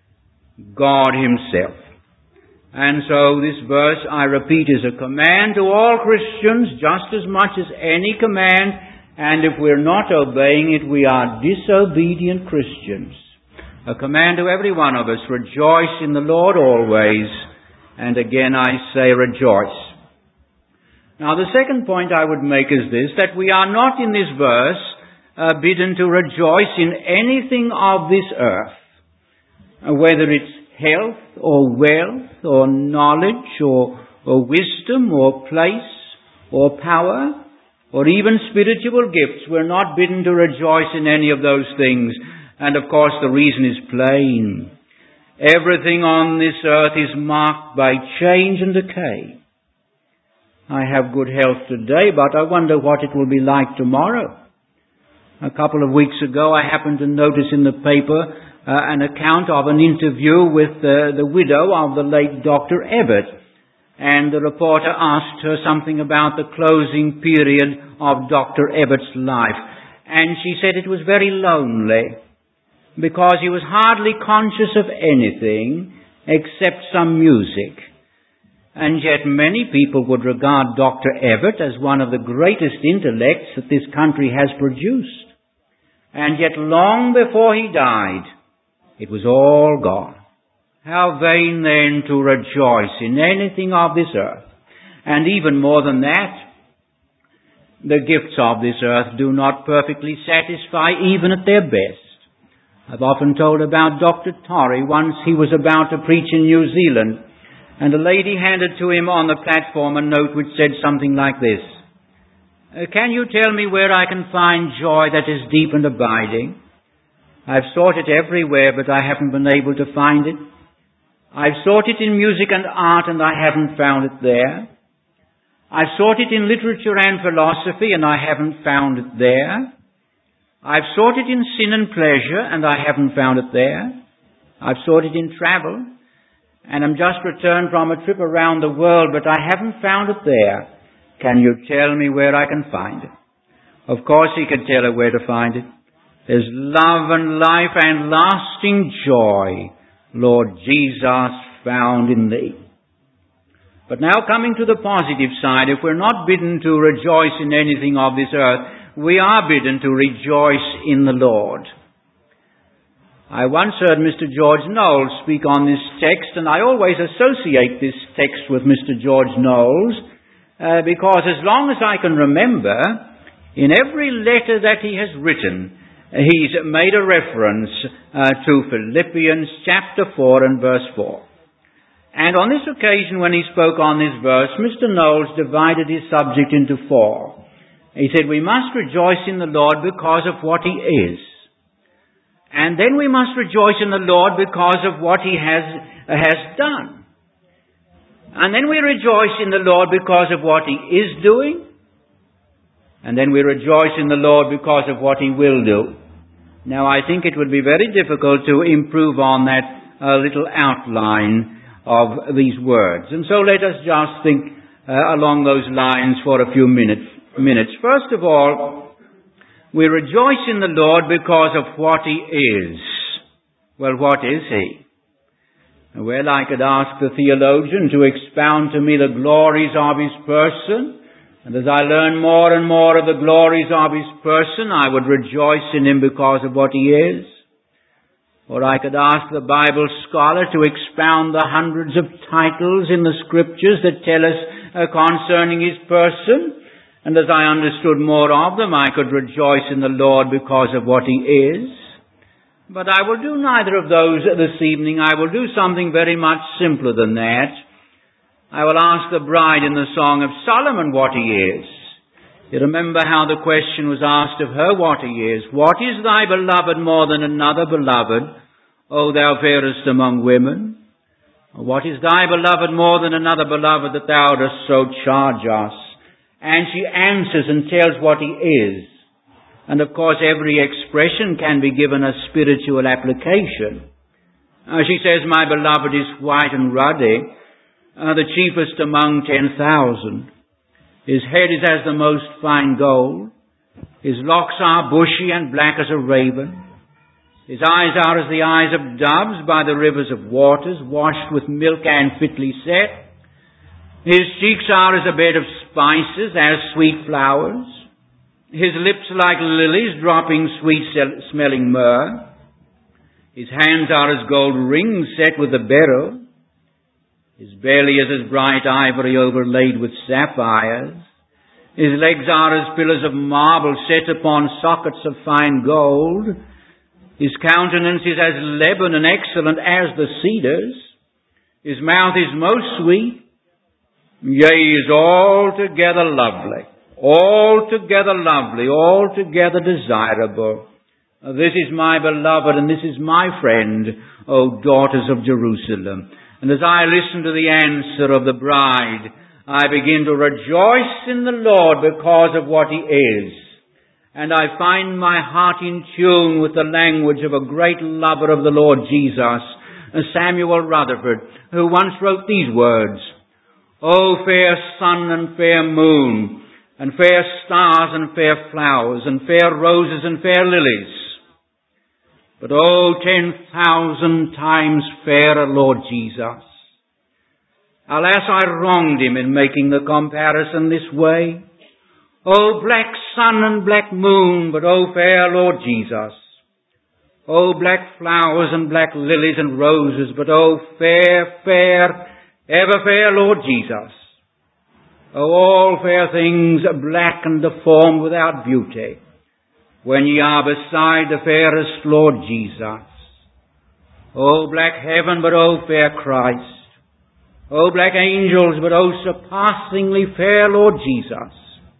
God Himself." And so this verse, I repeat, is a command to all Christians just as much as any command. And if we're not obeying it, we are disobedient Christians. A command to every one of us, rejoice in the Lord always. And again I say rejoice. Now the second point I would make is this, that we are not in this verse uh, bidden to rejoice in anything of this earth, uh, whether it's health or wealth or knowledge or, or wisdom or place or power or even spiritual gifts. We're not bidden to rejoice in any of those things. And of course the reason is plain. Everything on this earth is marked by change and decay. I have good health today, but I wonder what it will be like tomorrow. A couple of weeks ago I happened to notice in the paper Uh, an account of an interview with uh, the widow of the late Doctor Evatt. And the reporter asked her something about the closing period of Doctor Evatt's life. And she said it was very lonely because he was hardly conscious of anything except some music. And yet many people would regard Doctor Evatt as one of the greatest intellects that this country has produced. And yet long before he died, it was all gone. How vain then to rejoice in anything of this earth. And even more than that, the gifts of this earth do not perfectly satisfy even at their best. I've often told about Doctor Torrey. Once he was about to preach in New Zealand, and a lady handed to him on the platform a note which said something like this. Can you tell me where I can find joy that is deep and abiding? I've sought it everywhere, but I haven't been able to find it. I've sought it in music and art and I haven't found it there. I've sought it in literature and philosophy and I haven't found it there. I've sought it in sin and pleasure and I haven't found it there. I've sought it in travel and I'm just returned from a trip around the world, but I haven't found it there. Can you tell me where I can find it? Of course he can tell her where to find it. There's love and life and lasting joy, Lord Jesus, found in thee. But now coming to the positive side, if we're not bidden to rejoice in anything of this earth, we are bidden to rejoice in the Lord. I once heard Mister George Knowles speak on this text, and I always associate this text with Mister George Knowles, uh, because as long as I can remember, in every letter that he has written, he's made a reference uh, to Philippians chapter four and verse four. And on this occasion when he spoke on this verse, Mister Knowles divided his subject into four. He said, we must rejoice in the Lord because of what he is. And then we must rejoice in the Lord because of what he has, uh, has done. And then we rejoice in the Lord because of what he is doing. And then we rejoice in the Lord because of what he will do. Now I think it would be very difficult to improve on that uh, little outline of these words. And so let us just think uh, along those lines for a few minutes. minutes. First of all, we rejoice in the Lord because of what he is. Well, what is he? Well, I could ask the theologian to expound to me the glories of his person. And as I learn more and more of the glories of his person, I would rejoice in him because of what he is. Or I could ask the Bible scholar to expound the hundreds of titles in the scriptures that tell us uh, concerning his person. And as I understood more of them, I could rejoice in the Lord because of what he is. But I will do neither of those this evening. I will do something very much simpler than that. I will ask the bride in the Song of Solomon what he is. You remember how the question was asked of her what he is. What is thy beloved more than another beloved, O thou fairest among women? What is thy beloved more than another beloved that thou dost so charge us? And she answers and tells what he is. And of course every expression can be given a spiritual application. Uh, she says, my beloved is white and ruddy, uh, the chiefest among ten thousand. His head is as the most fine gold. His locks are bushy and black as a raven. His eyes are as the eyes of doves by the rivers of waters, washed with milk and fitly set. His cheeks are as a bed of spices, as sweet flowers. His lips like lilies, dropping sweet-smelling myrrh. His hands are as gold rings set with a beryl. His belly is as bright ivory overlaid with sapphires. His legs are as pillars of marble set upon sockets of fine gold. His countenance is as Lebanon, excellent as the cedars. His mouth is most sweet. Yea, he is altogether lovely, altogether lovely, altogether desirable. This is my beloved and this is my friend, O daughters of Jerusalem. And as I listen to the answer of the bride, I begin to rejoice in the Lord because of what he is. And I find my heart in tune with the language of a great lover of the Lord Jesus, Samuel Rutherford, who once wrote these words, O fair sun and fair moon, and fair stars and fair flowers, and fair roses and fair lilies. But oh, ten thousand times fairer, Lord Jesus. Alas, I wronged him in making the comparison this way. Oh, black sun and black moon, but oh, fair Lord Jesus. Oh, black flowers and black lilies and roses, but oh, fair, fair, ever fair Lord Jesus. O all fair things black and deformed without beauty, when ye are beside the fairest Lord Jesus. O black heaven, but O fair Christ. O black angels, but O surpassingly fair Lord Jesus.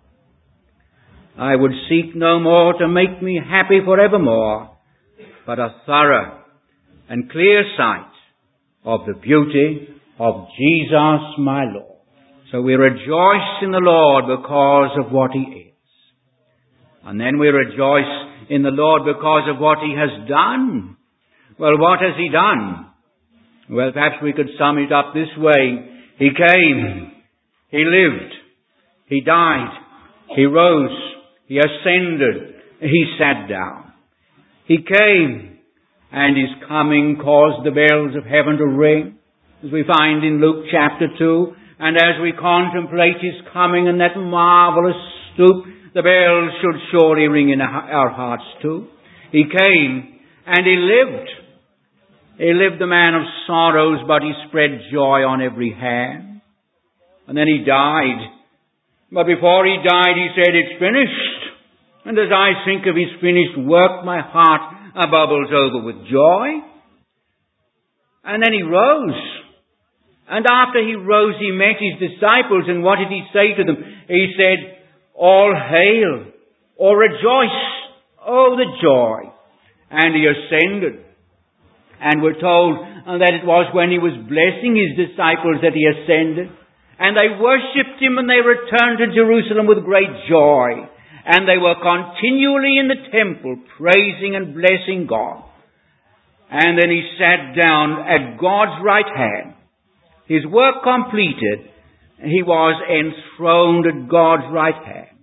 I would seek no more to make me happy forevermore, but a thorough and clear sight of the beauty of Jesus my Lord. So we rejoice in the Lord because of what He is. And then we rejoice in the Lord because of what He has done. Well, what has He done? Well, perhaps we could sum it up this way. He came, He lived, He died, He rose, He ascended, He sat down. He came, and His coming caused the bells of heaven to ring, as we find in Luke chapter two. And as we contemplate His coming and that marvelous stoop, the bells should surely ring in our hearts too. He came, and He lived. He lived the man of sorrows, but He spread joy on every hand. And then He died. But before He died, He said, "It's finished." And as I think of His finished work, my heart bubbles over with joy. And then He rose. And after He rose, He met His disciples. And what did He say to them? He said, "All hail," or "Rejoice." Oh, the joy. And He ascended. And we're told that it was when He was blessing His disciples that He ascended. And they worshipped Him, and they returned to Jerusalem with great joy. And they were continually in the temple praising and blessing God. And then He sat down at God's right hand. His work completed, He was enthroned at God's right hand.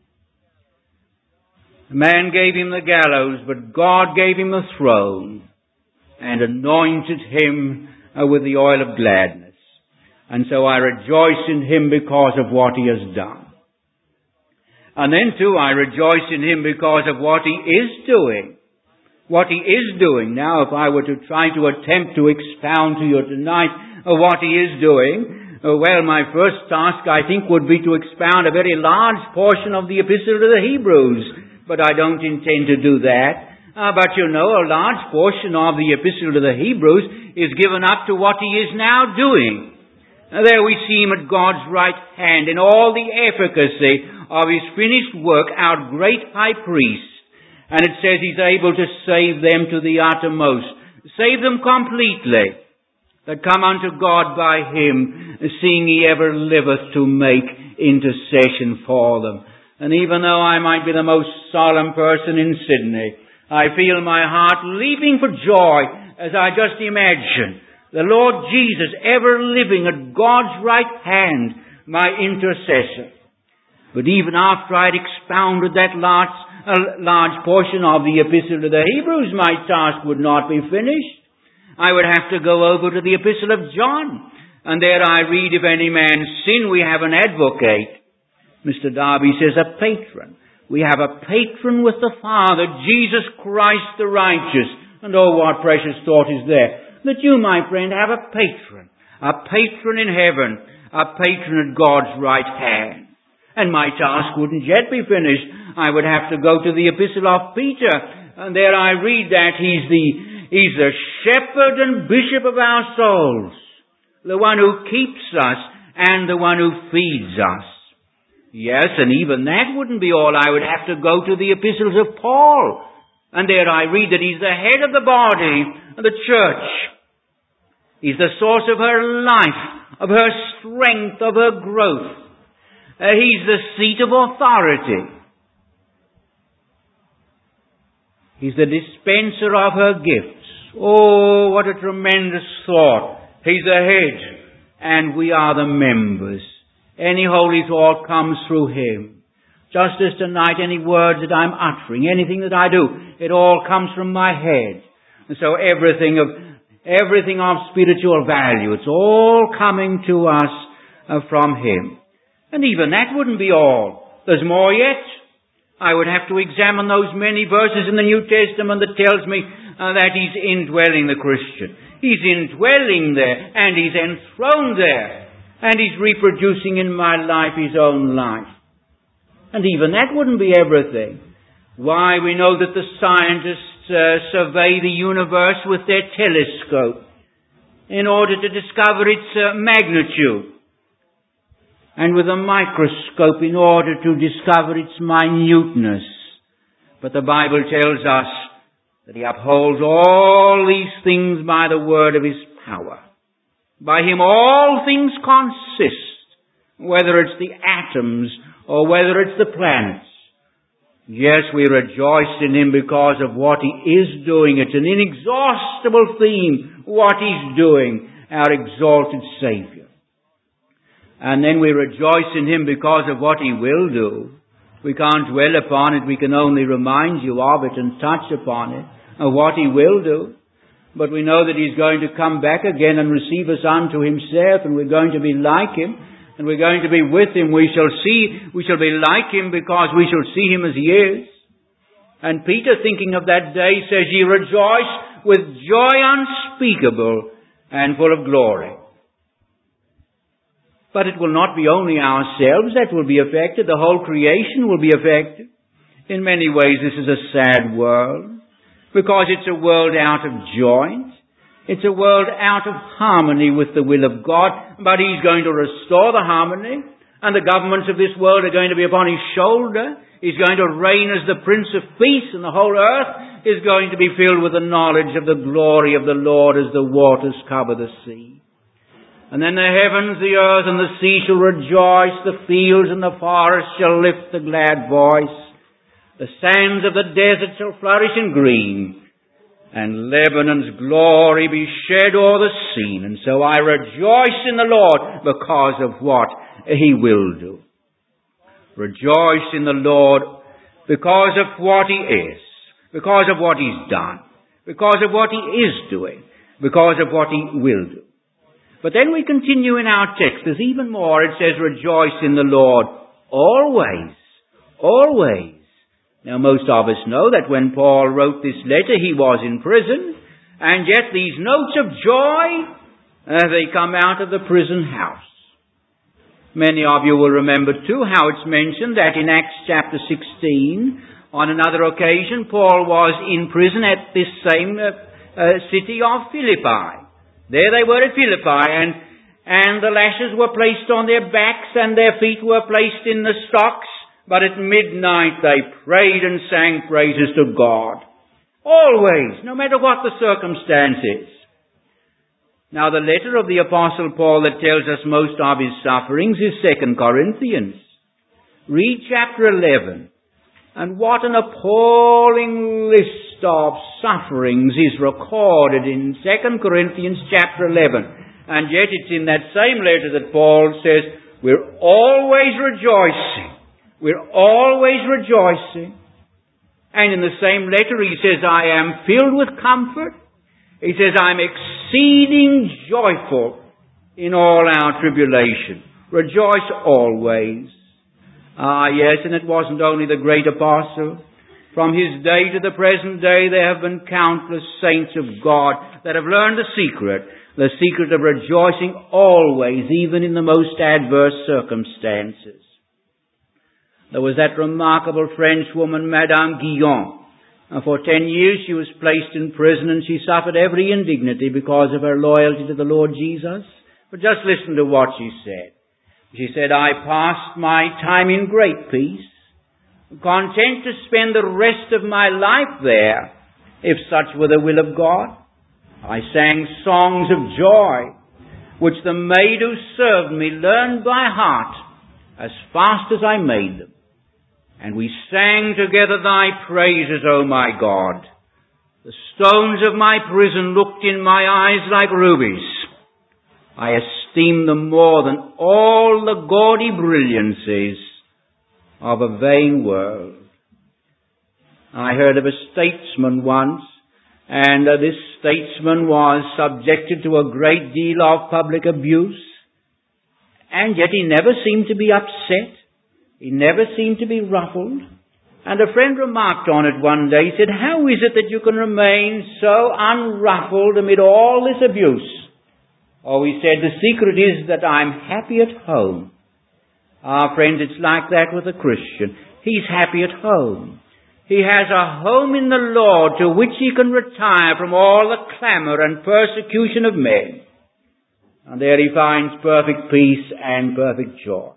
Man gave Him the gallows, but God gave Him a throne and anointed Him with the oil of gladness. And so I rejoice in Him because of what He has done. And then too I rejoice in Him because of what He is doing. What He is doing. Now, if I were to try to attempt to expound to you tonight what He is doing, well, my first task, I think, would be to expound a very large portion of the Epistle to the Hebrews. But I don't intend to do that. Uh, but you know, a large portion of the Epistle to the Hebrews is given up to what He is now doing. Now, there we see Him at God's right hand in all the efficacy of His finished work, our great high priest. And it says He's able to save them to the uttermost. Save them completely, that come unto God by Him, seeing He ever liveth to make intercession for them. And even though I might be the most solemn person in Sydney, I feel my heart leaping for joy as I just imagine the Lord Jesus ever living at God's right hand, my intercessor. But even after I'd expounded that large, uh, large portion of the Epistle to the Hebrews, my task would not be finished. I would have to go over to the Epistle of John. And there I read, "If any man sin, we have an advocate." Mister Darby says a patron. We have a patron with the Father, Jesus Christ the righteous. And oh, what precious thought is there. That you, my friend, have a patron. A patron in heaven. A patron at God's right hand. And my task wouldn't yet be finished. I would have to go to the Epistle of Peter. And there I read that he's the, he's the shepherd and bishop of our souls. The one who keeps us and the one who feeds us. Yes, and even that wouldn't be all. I would have to go to the epistles of Paul. And there I read that he's the head of the body, the church. He's the source of her life, of her strength, of her growth. Uh, he's the seat of authority. He's the dispenser of her gifts. Oh, what a tremendous thought. He's the head, and we are the members. Any holy thought comes through Him. Just as tonight, any words that I'm uttering, anything that I do, it all comes from my head. And so everything of everything of spiritual value, it's all coming to us uh, from Him. And even that wouldn't be all. There's more yet. I would have to examine those many verses in the New Testament that tells me uh, that He's indwelling the Christian. He's indwelling there, and He's enthroned there. And He's reproducing in my life His own life. And even that wouldn't be everything. Why, we know that the scientists uh, survey the universe with their telescope in order to discover its uh, magnitude. And with a microscope in order to discover its minuteness. But the Bible tells us that He upholds all these things by the word of His power. By him all things consist, whether it's the atoms or whether it's the planets. Yes, we rejoice in him because of what he is doing. It's an inexhaustible theme, what he's doing, our exalted Savior. And then we rejoice in him because of what he will do. We can't dwell upon it. We can only remind you of it and touch upon it, of what he will do. But we know that he's going to come back again and receive us unto himself, and we're going to be like him, and we're going to be with him. We shall see, we shall be like him because we shall see him as he is. And Peter, thinking of that day, says, "Ye rejoice with joy unspeakable and full of glory." But it will not be only ourselves that will be affected. The whole creation will be affected. In many ways, this is a sad world, because it's a world out of joint. It's a world out of harmony with the will of God. But he's going to restore the harmony, and the governments of this world are going to be upon his shoulder. He's going to reign as the Prince of Peace, and the whole earth is going to be filled with the knowledge of the glory of the Lord as the waters cover the sea. And then the heavens, the earth, and the sea shall rejoice. The fields and the forests shall lift the glad voice. The sands of the desert shall flourish in green, and Lebanon's glory be shed o'er the scene. And so I rejoice in the Lord because of what he will do. Rejoice in the Lord because of what he is, because of what he's done, because of what he is doing, because of what he will do. But then we continue in our text. There's even more. It says, "Rejoice in the Lord always." Always. Now, most of us know that when Paul wrote this letter, he was in prison, and yet these notes of joy, uh, they come out of the prison house. Many of you will remember too how it's mentioned that in Acts chapter sixteen, on another occasion, Paul was in prison at this same uh, uh, city of Philippi. There they were at Philippi, and, and the lashes were placed on their backs, and their feet were placed in the stocks. But at midnight they prayed and sang praises to God. Always, no matter what the circumstances. Now the letter of the Apostle Paul that tells us most of his sufferings is Second Corinthians. Read chapter eleven. And what an appalling list of sufferings is recorded in Second Corinthians chapter eleven. And yet it's in that same letter that Paul says, we're always rejoicing. We're always rejoicing. And in the same letter he says, I am filled with comfort. He says, I'm exceeding joyful in all our tribulation. Rejoice always. Ah, yes, and it wasn't only the great apostle. From his day to the present day, there have been countless saints of God that have learned the secret, the secret of rejoicing always, even in the most adverse circumstances. There was that remarkable Frenchwoman, Madame Guyon. And for ten years she was placed in prison, and she suffered every indignity because of her loyalty to the Lord Jesus. But just listen to what she said. She said, I passed my time in great peace, content to spend the rest of my life there, if such were the will of God. I sang songs of joy, which the maid who served me learned by heart as fast as I made them. And we sang together thy praises, O my God. The stones of my prison looked in my eyes like rubies. I esteem them more than all the gaudy brilliancies of a vain world. I heard of a statesman once, and uh, this statesman was subjected to a great deal of public abuse, and yet he never seemed to be upset. He never seemed to be ruffled. And a friend remarked on it one day. He said, how is it that you can remain so unruffled amid all this abuse? Oh, he said, the secret is that I'm happy at home. Ah, friends, it's like that with a Christian. He's happy at home. He has a home in the Lord to which he can retire from all the clamour and persecution of men. And there he finds perfect peace and perfect joy.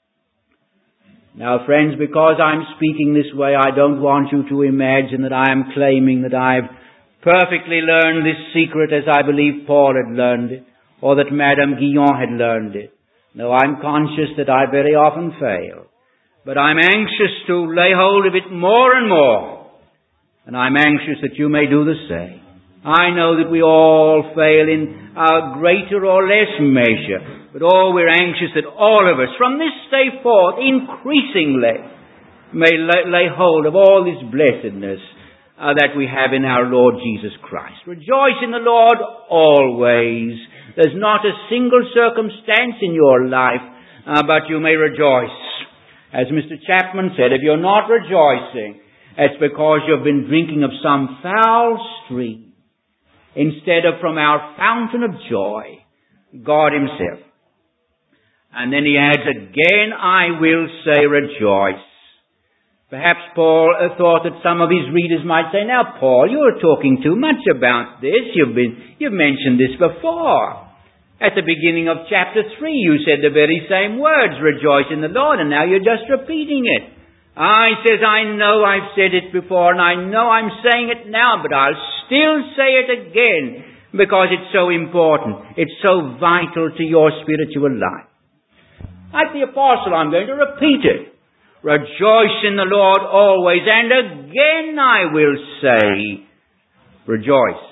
Now, friends, because I'm speaking this way, I don't want you to imagine that I am claiming that I've perfectly learned this secret as I believe Paul had learned it. or that Madame Guyon had learned it. No, I'm conscious that I very often fail. But I'm anxious to lay hold of it more and more. And I'm anxious that you may do the same. I know that we all fail in our greater or less measure. But oh, we're anxious that all of us, from this day forth, increasingly, may lay, lay hold of all this blessedness uh, that we have in our Lord Jesus Christ. Rejoice in the Lord always. There's not a single circumstance in your life, uh, but you may rejoice. As Mister Chapman said, if you're not rejoicing, it's because you've been drinking of some foul stream, instead of from our fountain of joy, God Himself. And then he adds, again I will say rejoice. Perhaps Paul uh, thought that some of his readers might say, now Paul, you're talking too much about this. You've been, you've mentioned this before. At the beginning of chapter three, you said the very same words, rejoice in the Lord, and now you're just repeating it. I says, I know I've said it before, and I know I'm saying it now, but I'll still say it again, because it's so important. It's so vital to your spiritual life. Like the apostle, I'm going to repeat it. Rejoice in the Lord always, and again I will say, rejoice.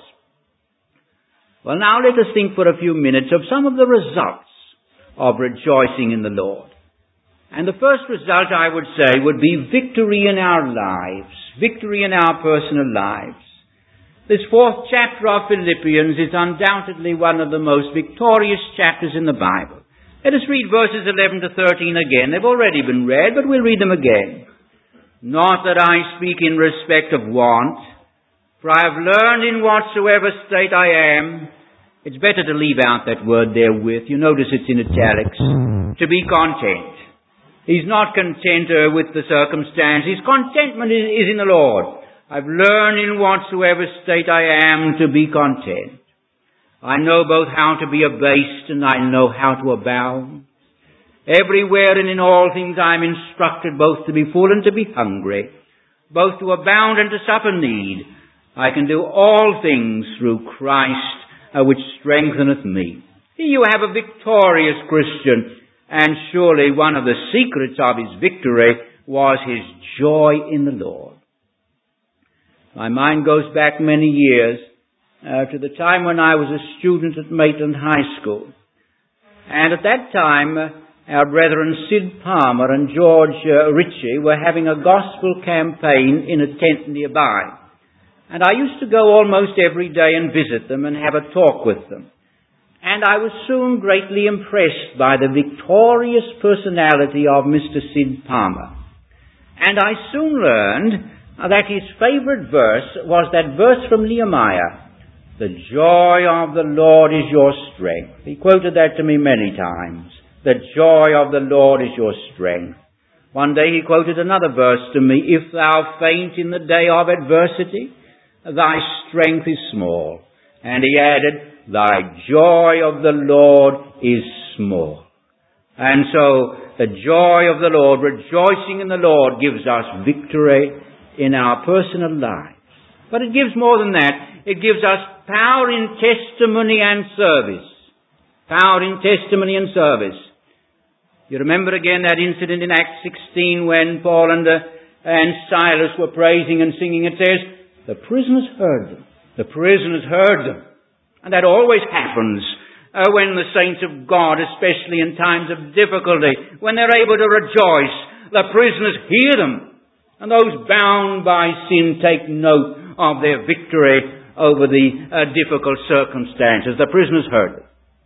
Well, now let us think for a few minutes of some of the results of rejoicing in the Lord. And the first result, I would say, would be victory in our lives, victory in our personal lives. This fourth chapter of Philippians is undoubtedly one of the most victorious chapters in the Bible. Let us read verses eleven to thirteen again. They've already been read, but we'll read them again. Not that I speak in respect of want, for I have learned in whatsoever state I am. It's better to leave out that word therewith. You notice it's in italics. To be content. He's not content uh, with the circumstance. His contentment is, is in the Lord. I've learned in whatsoever state I am to be content. I know both how to be abased and I know how to abound. Everywhere and in all things I am instructed both to be full and to be hungry, both to abound and to suffer need. I can do all things through Christ, uh, which strengtheneth me. Here you have a victorious Christian, and surely one of the secrets of his victory was his joy in the Lord. My mind goes back many years uh, to the time when I was a student at Maitland High School. And at that time, uh, our brethren Sid Palmer and George uh, Ritchie were having a gospel campaign in a tent nearby. And I used to go almost every day and visit them and have a talk with them. And I was soon greatly impressed by the victorious personality of Mister Sid Palmer. And I soon learned that his favorite verse was that verse from Nehemiah, the joy of the Lord is your strength. He quoted that to me many times. The joy of the Lord is your strength. One day he quoted another verse to me, if thou faint in the day of adversity, thy strength is small. And he added, thy joy of the Lord is small. And so the joy of the Lord, rejoicing in the Lord, gives us victory in our personal lives. But it gives more than that. It gives us power in testimony and service. Power in testimony and service. You remember again that incident in Acts sixteen when Paul and, uh, and Silas were praising and singing. It says, the prisoners heard them. The prisoners heard them. And that always happens uh, when the saints of God, especially in times of difficulty, when they're able to rejoice, the prisoners hear them. And those bound by sin take note of their victory over the uh, difficult circumstances. The prisoners heard them.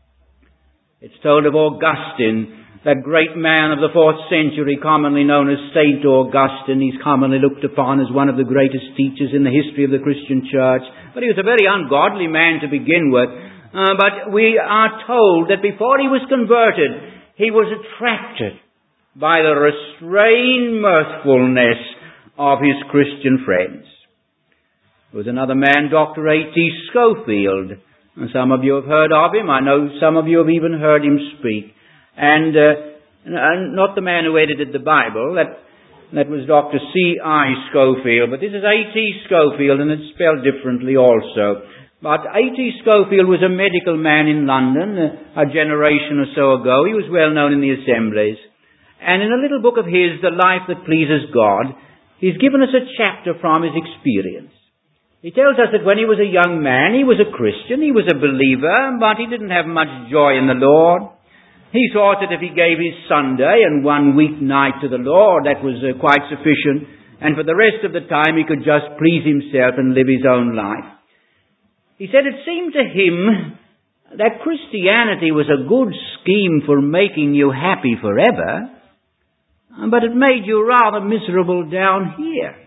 It's told of Augustine, that great man of the fourth century, commonly known as Saint Augustine. He's commonly looked upon as one of the greatest teachers in the history of the Christian church. But he was a very ungodly man to begin with. Uh, but we are told that before he was converted, he was attracted by the restrained mirthfulness of his Christian friends. There was another man, Doctor A T Schofield. And some of you have heard of him. I know some of you have even heard him speak. And uh, not the man who edited the Bible, that that was Doctor C I Schofield, but this is A T Schofield, and it's spelled differently also. But A T Schofield was a medical man in London a generation or so ago. He was well known in the assemblies. And in a little book of his, The Life That Pleases God, he's given us a chapter from his experience. He tells us that when he was a young man, he was a Christian, he was a believer, but he didn't have much joy in the Lord. He thought that if he gave his Sunday and one weeknight to the Lord, that was uh, quite sufficient, and for the rest of the time he could just please himself and live his own life. He said it seemed to him that Christianity was a good scheme for making you happy forever, but it made you rather miserable down here.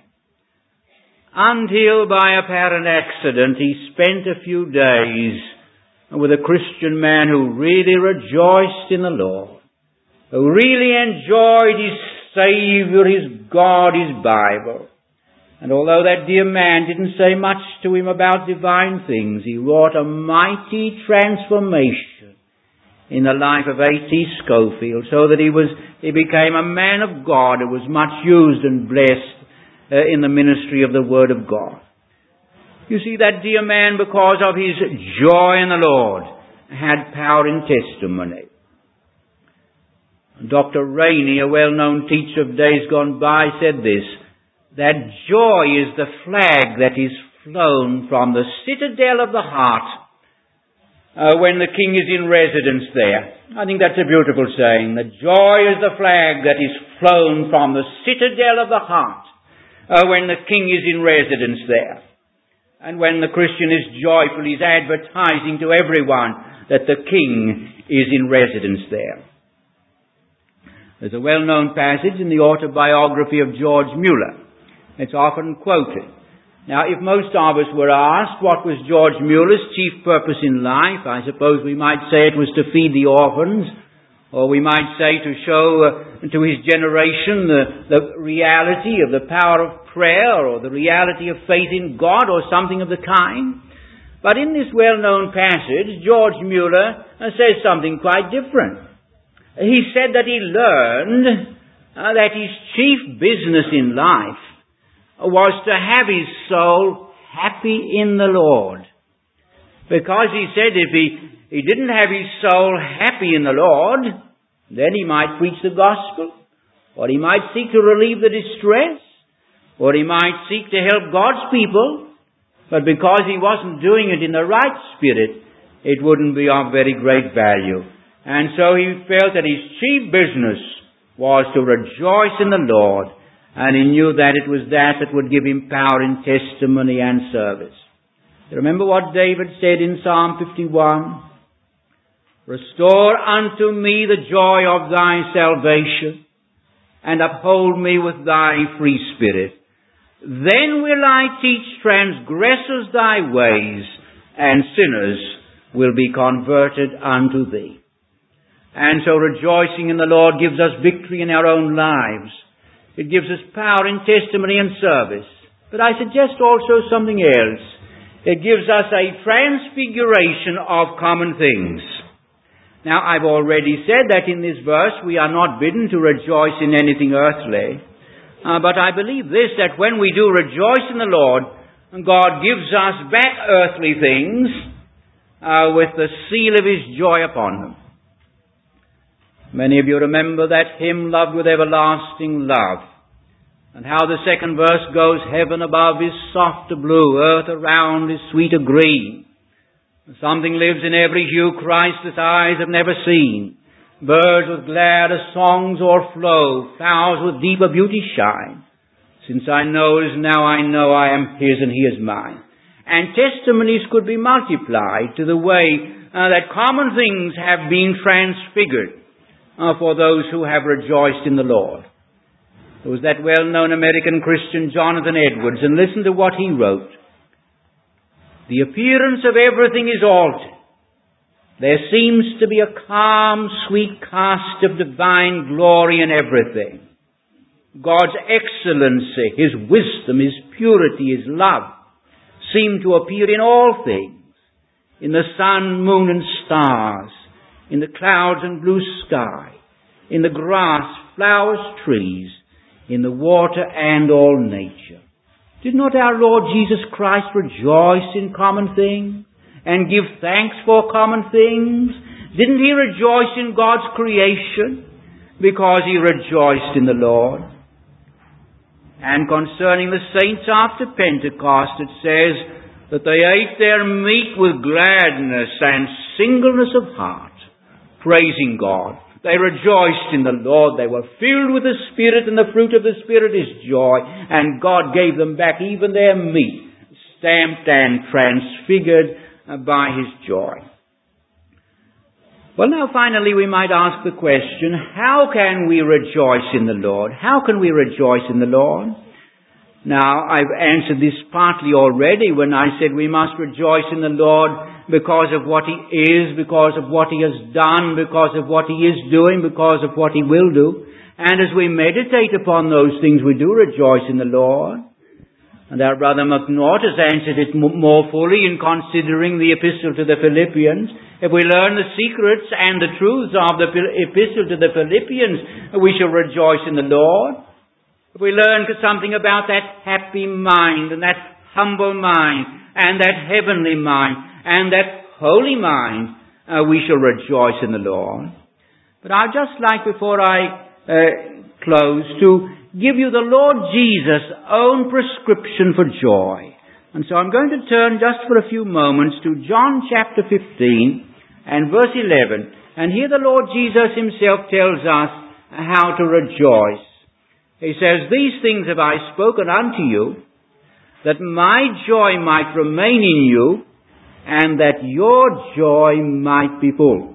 Until by apparent accident he spent a few days with a Christian man who really rejoiced in the Lord, who really enjoyed his Saviour, his God, his Bible. And although that dear man didn't say much to him about divine things, he wrought a mighty transformation in the life of A T Schofield, so that he was he became a man of God who was much used and blessed uh, in the ministry of the Word of God. You see, that dear man, because of his joy in the Lord, had power in testimony. Doctor Rainey, a well-known teacher of days gone by, said this, that joy is the flag that is flown from the citadel of the heart uh, when the king is in residence there. I think that's a beautiful saying. The joy is the flag that is flown from the citadel of the heart uh, when the king is in residence there. And when the Christian is joyful, he's advertising to everyone that the king is in residence there. There's a well-known passage in the autobiography of George Mueller. It's often quoted. Now, if most of us were asked what was George Mueller's chief purpose in life, I suppose we might say it was to feed the orphans, or we might say to show uh, to his generation the, the reality of the power of prayer, or the reality of faith in God, or something of the kind. But in this well-known passage, George Mueller uh, says something quite different. He said that he learned uh, that his chief business in life was to have his soul happy in the Lord. Because he said if he, he didn't have his soul happy in the Lord, then he might preach the gospel, or he might seek to relieve the distress, or he might seek to help God's people, but because he wasn't doing it in the right spirit, it wouldn't be of very great value. And so he felt that his chief business was to rejoice in the Lord, and he knew that it was that that would give him power in testimony and service. You remember what David said in Psalm fifty-one? Restore unto me the joy of thy salvation, and uphold me with thy free spirit. Then will I teach transgressors thy ways, and sinners will be converted unto thee. And so rejoicing in the Lord gives us victory in our own lives. It gives us power in testimony and service. But I suggest also something else. It gives us a transfiguration of common things. Now, I've already said that in this verse we are not bidden to rejoice in anything earthly. Uh, but I believe this, that when we do rejoice in the Lord, God gives us back earthly things uh, with the seal of His joy upon them. Many of you remember that hymn, Loved with Everlasting Love, and how the second verse goes, heaven above is softer blue, earth around is sweeter green. Something lives in every hue Christ's eyes have never seen. Birds with gladder songs o'erflow, flowers with deeper beauty shine. Since I know as now I know I am His and He is mine. And testimonies could be multiplied to the way uh, that common things have been transfigured Uh, for those who have rejoiced in the Lord. There was that well-known American Christian, Jonathan Edwards, and listen to what he wrote. The appearance of everything is altered. There seems to be a calm, sweet cast of divine glory in everything. God's excellency, His wisdom, His purity, His love seem to appear in all things, in the sun, moon, and stars, in the clouds and blue sky, in the grass, flowers, trees, in the water and all nature. Did not our Lord Jesus Christ rejoice in common things and give thanks for common things? Didn't he rejoice in God's creation because he rejoiced in the Lord? And concerning the saints after Pentecost, it says that they ate their meat with gladness and singleness of heart, praising God. They rejoiced in the Lord. They were filled with the Spirit, and the fruit of the Spirit is joy. And God gave them back even their meat, stamped and transfigured by his joy. Well, now finally we might ask the question, how can we rejoice in the Lord? How can we rejoice in the Lord? Now, I've answered this partly already when I said we must rejoice in the Lord because of what he is, because of what he has done, because of what he is doing, because of what he will do. And as we meditate upon those things, we do rejoice in the Lord. And our brother McNaught has answered it more fully in considering the epistle to the Philippians. If we learn the secrets and the truths of the epistle to the Philippians, we shall rejoice in the Lord. If we learn something about that happy mind and that humble mind and that heavenly mind and that holy mind, uh, we shall rejoice in the Lord. But I'd just like, before I uh, close, to give you the Lord Jesus' own prescription for joy. And so I'm going to turn just for a few moments to John chapter fifteen and verse eleven. And here the Lord Jesus himself tells us how to rejoice. He says, "These things have I spoken unto you, that my joy might remain in you, and that your joy might be full.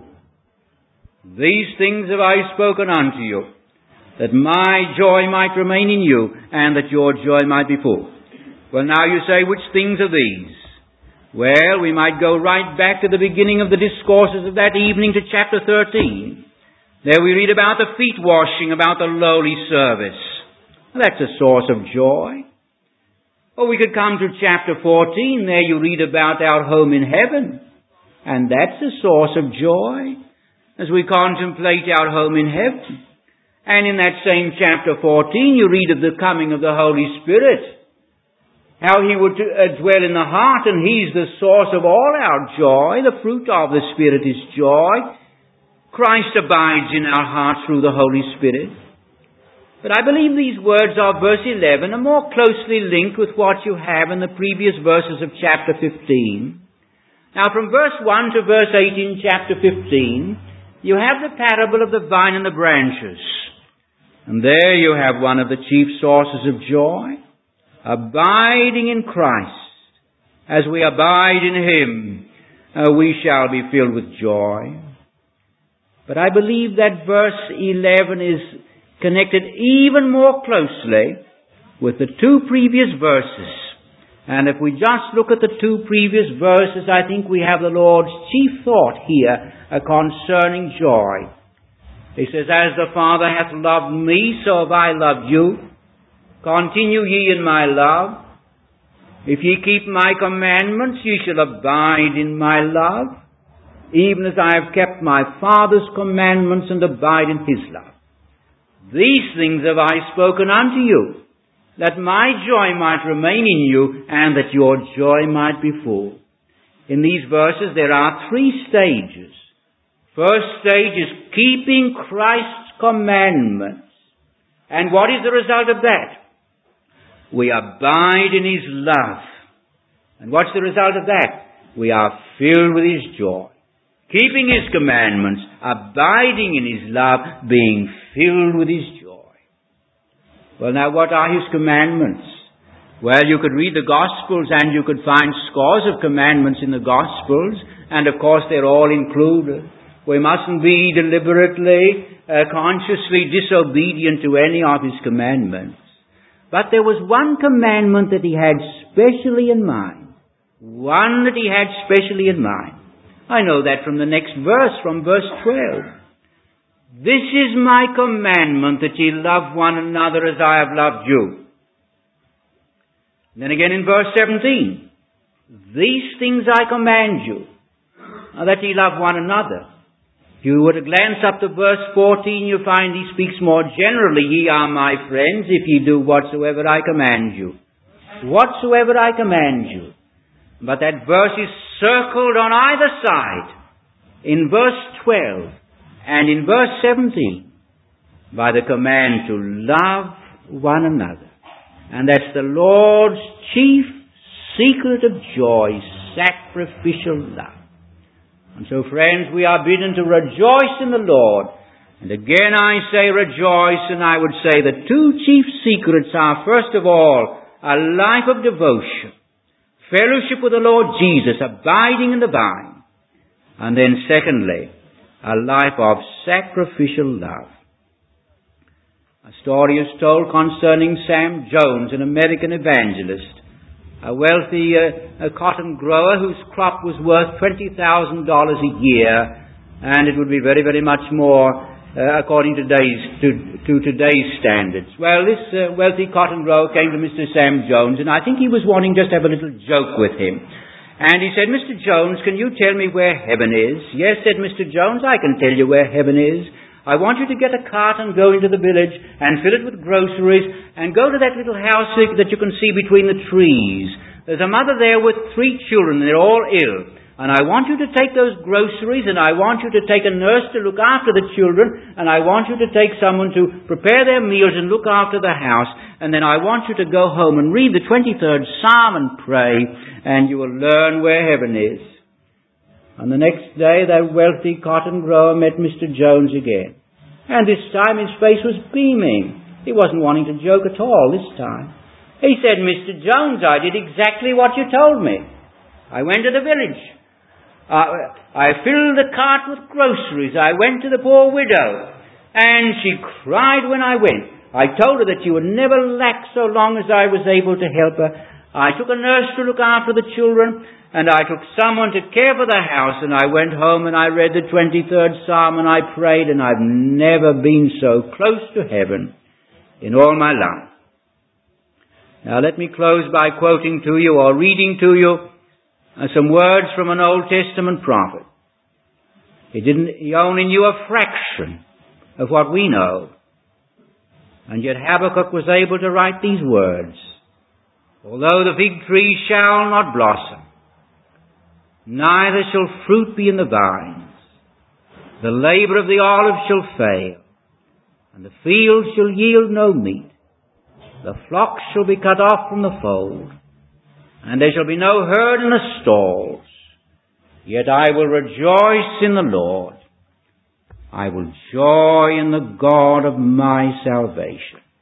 These things have I spoken unto you, that my joy might remain in you, and that your joy might be full." Well, now you say, which things are these? Well, we might go right back to the beginning of the discourses of that evening to chapter thirteen. There we read about the feet washing, about the lowly service. That's a source of joy. Or we could come to chapter fourteen. There you read about our home in heaven. And that's a source of joy as we contemplate our home in heaven. And in that same chapter fourteen, you read of the coming of the Holy Spirit. How he would dwell in the heart, and he's the source of all our joy. The fruit of the Spirit is joy. Christ abides in our hearts through the Holy Spirit. But I believe these words of verse eleven are more closely linked with what you have in the previous verses of chapter fifteen. Now from verse one to verse eight in chapter fifteen, you have the parable of the vine and the branches. And there you have one of the chief sources of joy, abiding in Christ. As we abide in him, uh, we shall be filled with joy. But I believe that verse eleven is connected even more closely with the two previous verses. And if we just look at the two previous verses, I think we have the Lord's chief thought here uh, concerning joy. He says, "As the Father hath loved me, so have I loved you. Continue ye in my love. If ye keep my commandments, ye shall abide in my love, even as I have kept my Father's commandments and abide in his love. These things have I spoken unto you, that my joy might remain in you, and that your joy might be full." In these verses there are three stages. First stage is keeping Christ's commandments. And what is the result of that? We abide in his love. And what's the result of that? We are filled with his joy. Keeping his commandments, abiding in his love, being filled with his joy. Well, now what are his commandments? Well, you could read the Gospels and you could find scores of commandments in the Gospels, and of course they're all included. We mustn't be deliberately, uh, consciously disobedient to any of his commandments. But there was one commandment that he had specially in mind. One that he had specially in mind. I know that from the next verse, from verse twelve. "This is my commandment, that ye love one another as I have loved you." Then again in verse seventeen, "These things I command you, that ye love one another." If you were to glance up to verse fourteen, you find he speaks more generally. "Ye are my friends, if ye do whatsoever I command you." whatsoever I command you. But that verse is circled on either side, in verse twelve and in verse seventeen, by the command to love one another. And that's the Lord's chief secret of joy, sacrificial love. And so, friends, we are bidden to rejoice in the Lord. And again I say rejoice, and I would say the two chief secrets are, first of all, a life of devotion, fellowship with the Lord Jesus, abiding in the vine. And then secondly, a life of sacrificial love. A story is told concerning Sam Jones, an American evangelist, a wealthy uh, a cotton grower whose crop was worth twenty thousand dollars a year, and it would be very, very much more uh, according to today's, to, to today's standards. Well, this uh, wealthy cotton grower came to Mister Sam Jones, and I think he was wanting just to have a little joke with him. And he said, Mister Jones, can you tell me where heaven is? Yes, said Mister Jones, I can tell you where heaven is. I want you to get a cart and go into the village and fill it with groceries and go to that little house that you can see between the trees. There's a mother there with three children. They're all ill. And I want you to take those groceries, and I want you to take a nurse to look after the children, and I want you to take someone to prepare their meals and look after the house. And then I want you to go home and read the twenty-third Psalm and pray, and you will learn where heaven is. And the next day, that wealthy cotton grower met Mister Jones again. And this time his face was beaming. He wasn't wanting to joke at all this time. He said, Mister Jones, I did exactly what you told me. I went to the village. Uh, I filled the cart with groceries. I went to the poor widow. And she cried when I went. I told her that you would never lack so long as I was able to help her. I took a nurse to look after the children, and I took someone to care for the house, and I went home and I read the twenty-third Psalm and I prayed, and I've never been so close to heaven in all my life. Now let me close by quoting to you or reading to you uh, some words from an Old Testament prophet. He didn't, he only knew a fraction of what we know. And yet Habakkuk was able to write these words. Although the fig tree shall not blossom, neither shall fruit be in the vines, the labor of the olive shall fail, and the field shall yield no meat. The flocks shall be cut off from the fold, and there shall be no herd in the stalls. Yet I will rejoice in the Lord. I will joy in the God of my salvation.